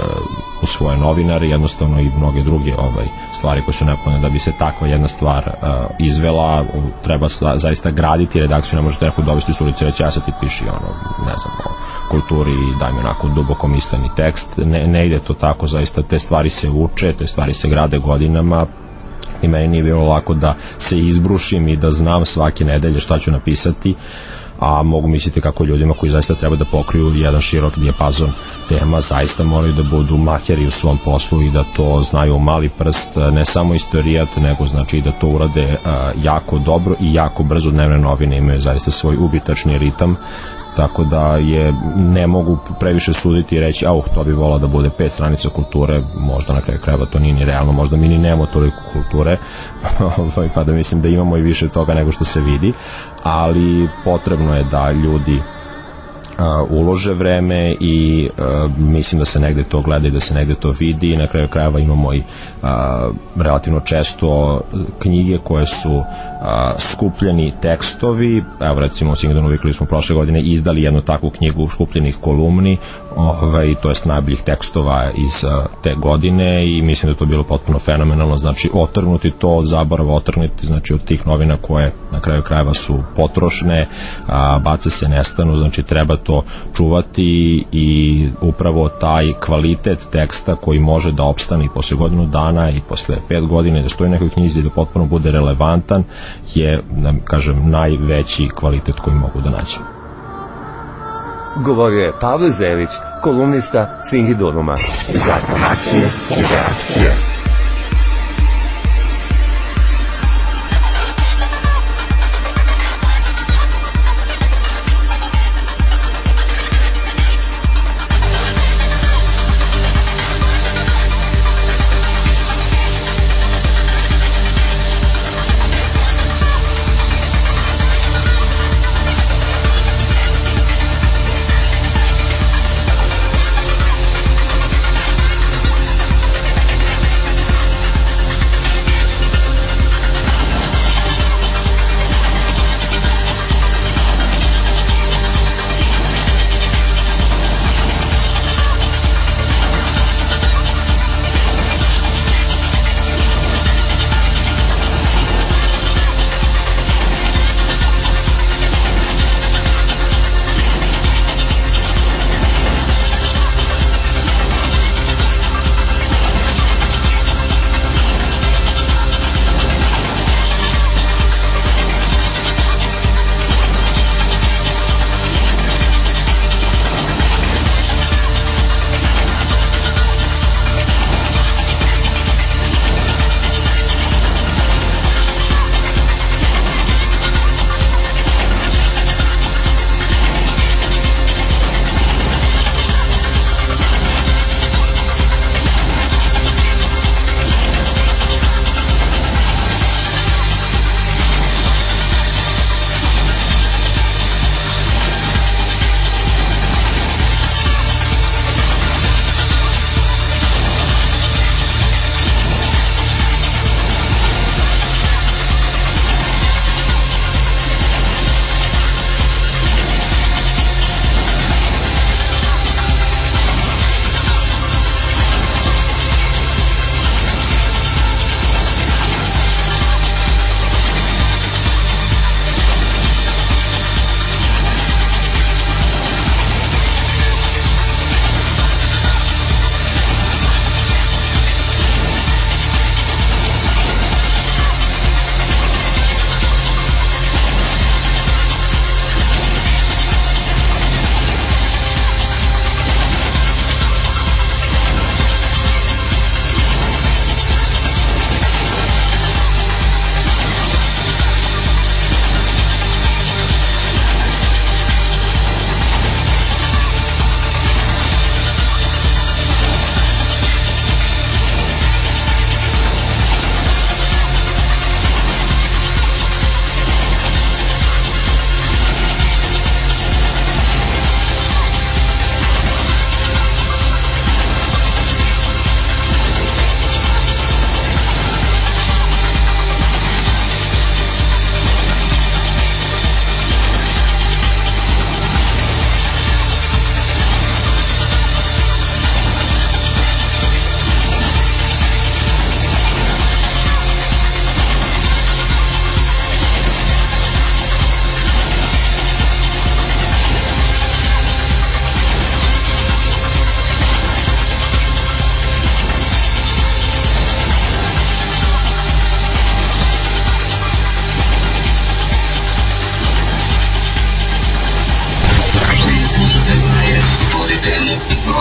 Speaker 19: u svoje novinare, jednostavno i mnoge druge stvari koje su neophodne da bi se takva jedna stvar izvela. Treba zaista graditi redakciju, ne možete neko dovesti s ulice i reći ja sad ti piši ne znam, o kulturi i daj mi onako duboko misleni tekst. Ne ide to tako, zaista te stvari se uče, te stvari se grade godinama i meni nije bilo lako da se izbrušim i da znam svake nedelje šta ću napisati, a mogu misliti kako ljudima koji zaista treba da pokriju jedan širok dijapazon tema zaista moraju da budu maheri u svom poslu i da to znaju u mali prst, ne samo istorijat, nego znači i da to urade jako dobro i jako brzo. Dnevne novine imaju zaista svoj ubitačni ritam, tako da ne mogu previše suditi i reći to bi volao da bude 5 stranica kulture, možda na kraju krajeva to nije ni realno, možda mi ni nemamo toliko kulture, pa da mislim da imamo i više toga nego što se vidi, ali potrebno je da ljudi ulože vreme i mislim da se negde to gleda i da se negde to vidi. Na kraju krajeva imamo i relativno često knjige koje su skupljeni tekstovi. Evo recimo u Singidunu Weekly smo prošle godine izdali jednu takvu knjigu skupljenih kolumni, to jest najboljih tekstova iz te godine, i mislim da je to bilo potpuno fenomenalno. Znači otrgnuti to od zaborava, otrgnuti znači od tih novina koje na kraju krajeva su potrošne, bace se, nestanu, znači treba to čuvati i upravo taj kvalitet teksta koji može da opstane i posle godinu dana i posle 5 godina, da stoji u nekoj knjizi da potpuno bude relevantan, je, da kažem, najveći kvalitet koji mogu da nađem.
Speaker 3: Govorio je Pavle Zelić, kolumnista Singidunuma.
Speaker 4: Zakon akcije i reakcije.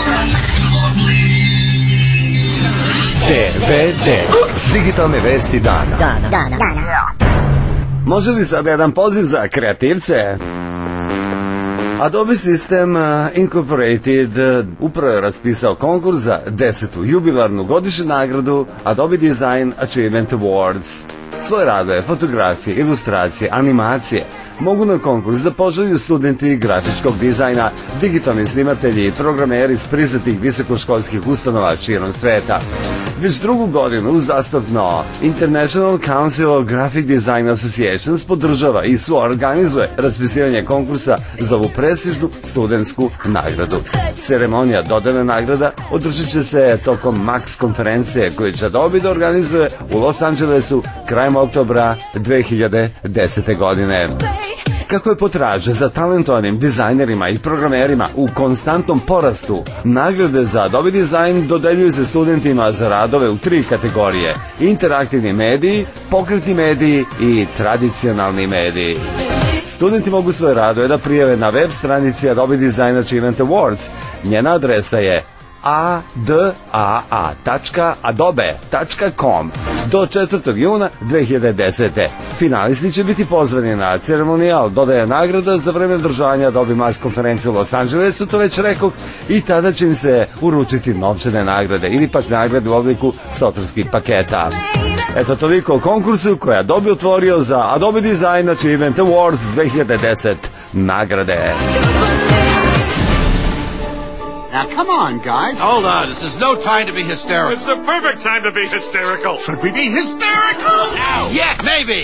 Speaker 3: DVD. Digitalne vesti dana. Može li sad jedan poziv za kreativce? Adobe System Incorporated upravo je raspisao konkurs za 10. jubilarnu godišnju nagradu Adobe Design Achievement Awards. Svoje radove, fotografije, ilustracije, animacije mogu na konkurs da poželju studenti grafičkog dizajna, digitalni snimatelji i programeri iz priznatih visokoškolskih ustanova širom sveta. Već drugu godinu uzastopno International Council of Graphic Design Associations podržava i suorganizuje raspisivanje konkursa za ovu prestižnu studentsku nagradu. Ceremonija dodane nagrada održat će se tokom Max konferencije koju će Adobe da organizuje u Los Angelesu krajem oktobra 2010. godine. Kako je potražnja za talentovanim dizajnerima i programerima u konstantnom porastu, nagrade za Adobe Design dodeljuju se studentima za radove u 3 kategorije: interaktivni mediji, pokretni mediji i tradicionalni mediji. Studenti mogu svoje radove da prijave na web stranici Adobe Design Achievement Awards. Njena adresa je adaa.adobe.com do 4. juna 2010. Finalisti će biti pozvani na ceremonijal dodaje nagrada za vreme držanja Adobe Max konferencije u Los Angelesu, to već rekoh, i tada će im se uručiti novčane nagrade ili pak nagrade u obliku softverskih paketa. Eto toliko o konkursu koja je Adobe otvorio za Adobe Design Achievement Awards 2010 nagrade.
Speaker 20: Now, come on, guys. Hold on. This is no time to be hysterical. It's the perfect time to be hysterical. Should we be hysterical? Now. Yes. Maybe.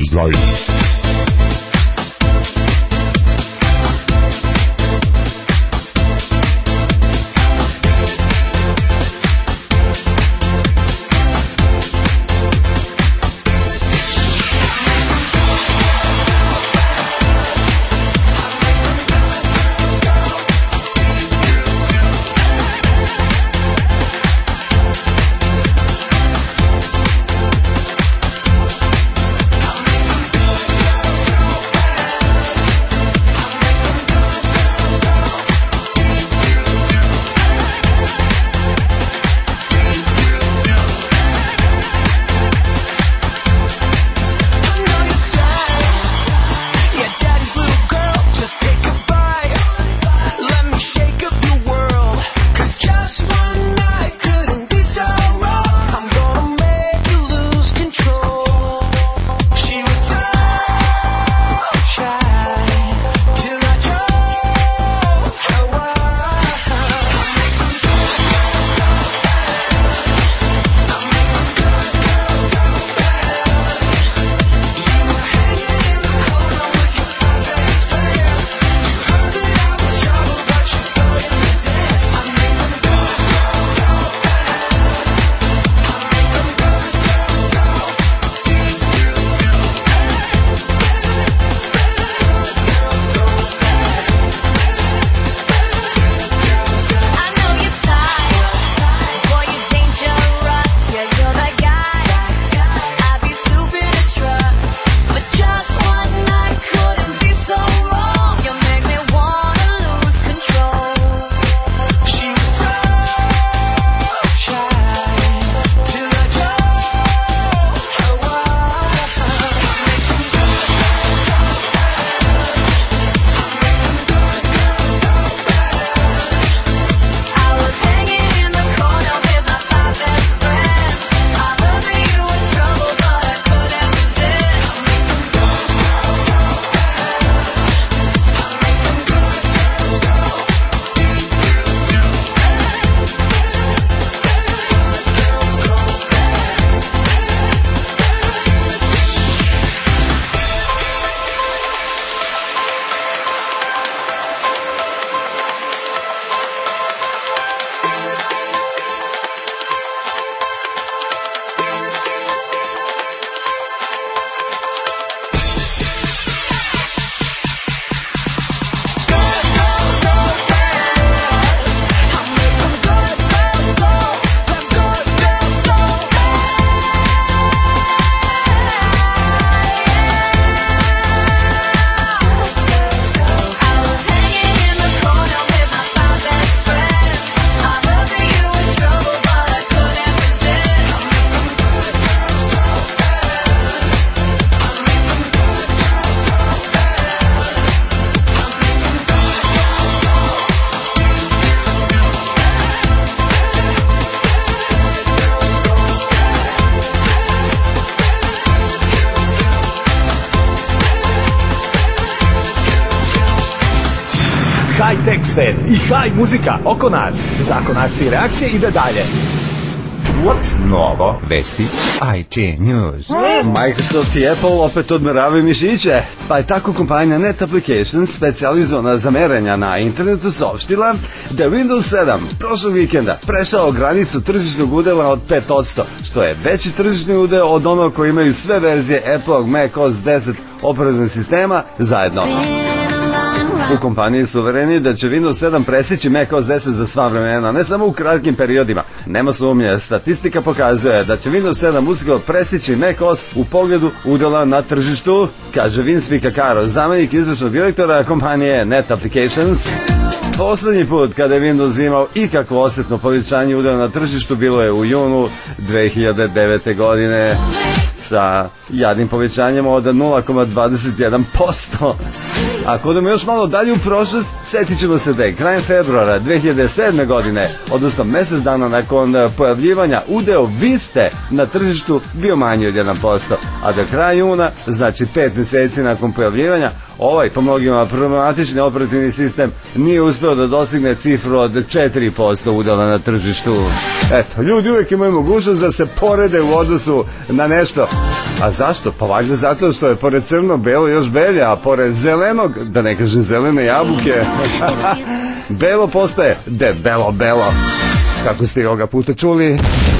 Speaker 18: high-tech svet i high muzika oko nas. Zakon akcije i reakcije ide dalje.
Speaker 11: What's novo? Vesti IT News.
Speaker 3: Microsoft i Apple opet odmeravaju mišiće, pa je tako kompanija Net Applications, specijalizovana za merenja na internetu, saopštila da je Windows 7 prošlog vikenda prešao granicu tržišnog udela od 5%, što je veći tržišni udeo od onog koji imaju sve verzije Apple-og Mac OS 10 operativnog sistema zajedno. U kompaniji su uvereni da će Windows 7 prestići Mac OS 10 za sva vremena, ne samo u kratkim periodima. Nema sumnje, statistika pokazuje da će Windows 7 uskoro prestići Mac OS u pogledu udjela na tržištu, kaže Vince Vicacaro, zamenik izvršnog direktora kompanije Net Applications. Poslednji put kada je Windows imao ikakvo osjetno povećanje udjela na tržištu bilo je u junu 2009. godine sa jadnim povećanjem od 0,21%. Ako odemo još malo dalje u prošlost, setit ćemo se da je krajem februara 2007. godine, odnosno mesec dana nakon pojavljivanja, udeo Viste na tržištu bio manji od 1%, a do kraja juna, znači 5 meseci nakon pojavljivanja, ovaj po mnogima problematični operativni sistem nije uspeo da dostigne cifru od 4% udela na tržištu. Eto, ljudi uvek imaju mogućnost da se porede u odnosu na nešto. A zašto? Pa valjda zato što je pored crno-belo još belje, a pored zelenog, da ne kaže zelene jabuke, belo postaje debelo-belo. Kako ste i ovoga puta čuli?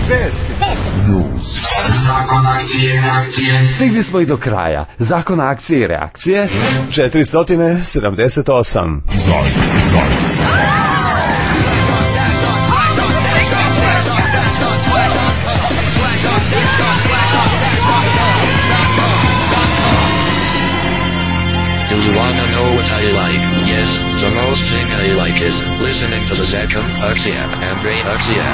Speaker 3: Stigli smo i do kraja. Zakon akcije i reakcije 478.
Speaker 2: Do you wanna know what I like? Yes, the most thing I like is listening to the Zakon Akcija and reakcija.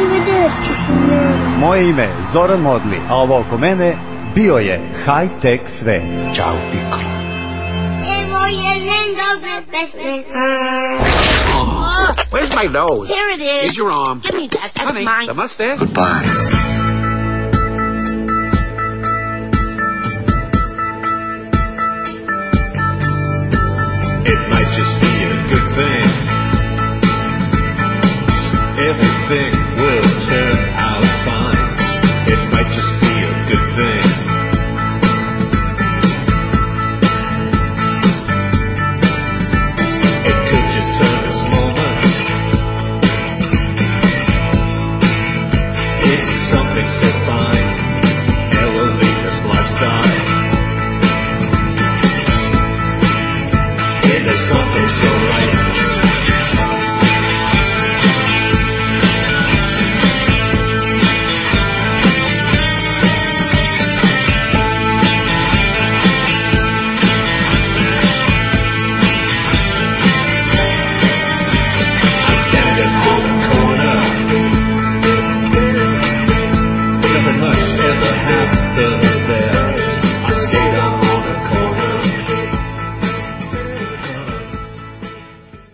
Speaker 18: Moje ime je Zoran Modli, a ovo oko mene bio je high-tech svet. Ćao, Piklo.
Speaker 10: Evo jedan dobar pesmen.
Speaker 20: Where's my nose?
Speaker 10: Here it is.
Speaker 20: Here's your arm.
Speaker 10: Give me that. That's
Speaker 20: Honey,
Speaker 10: mine.
Speaker 20: the mustache.
Speaker 15: Goodbye.
Speaker 21: It might just be a good thing. Everything will turn out fine. It might just be a good thing. It could just turn this moment into something so fine. Elevate this lifestyle. There's something so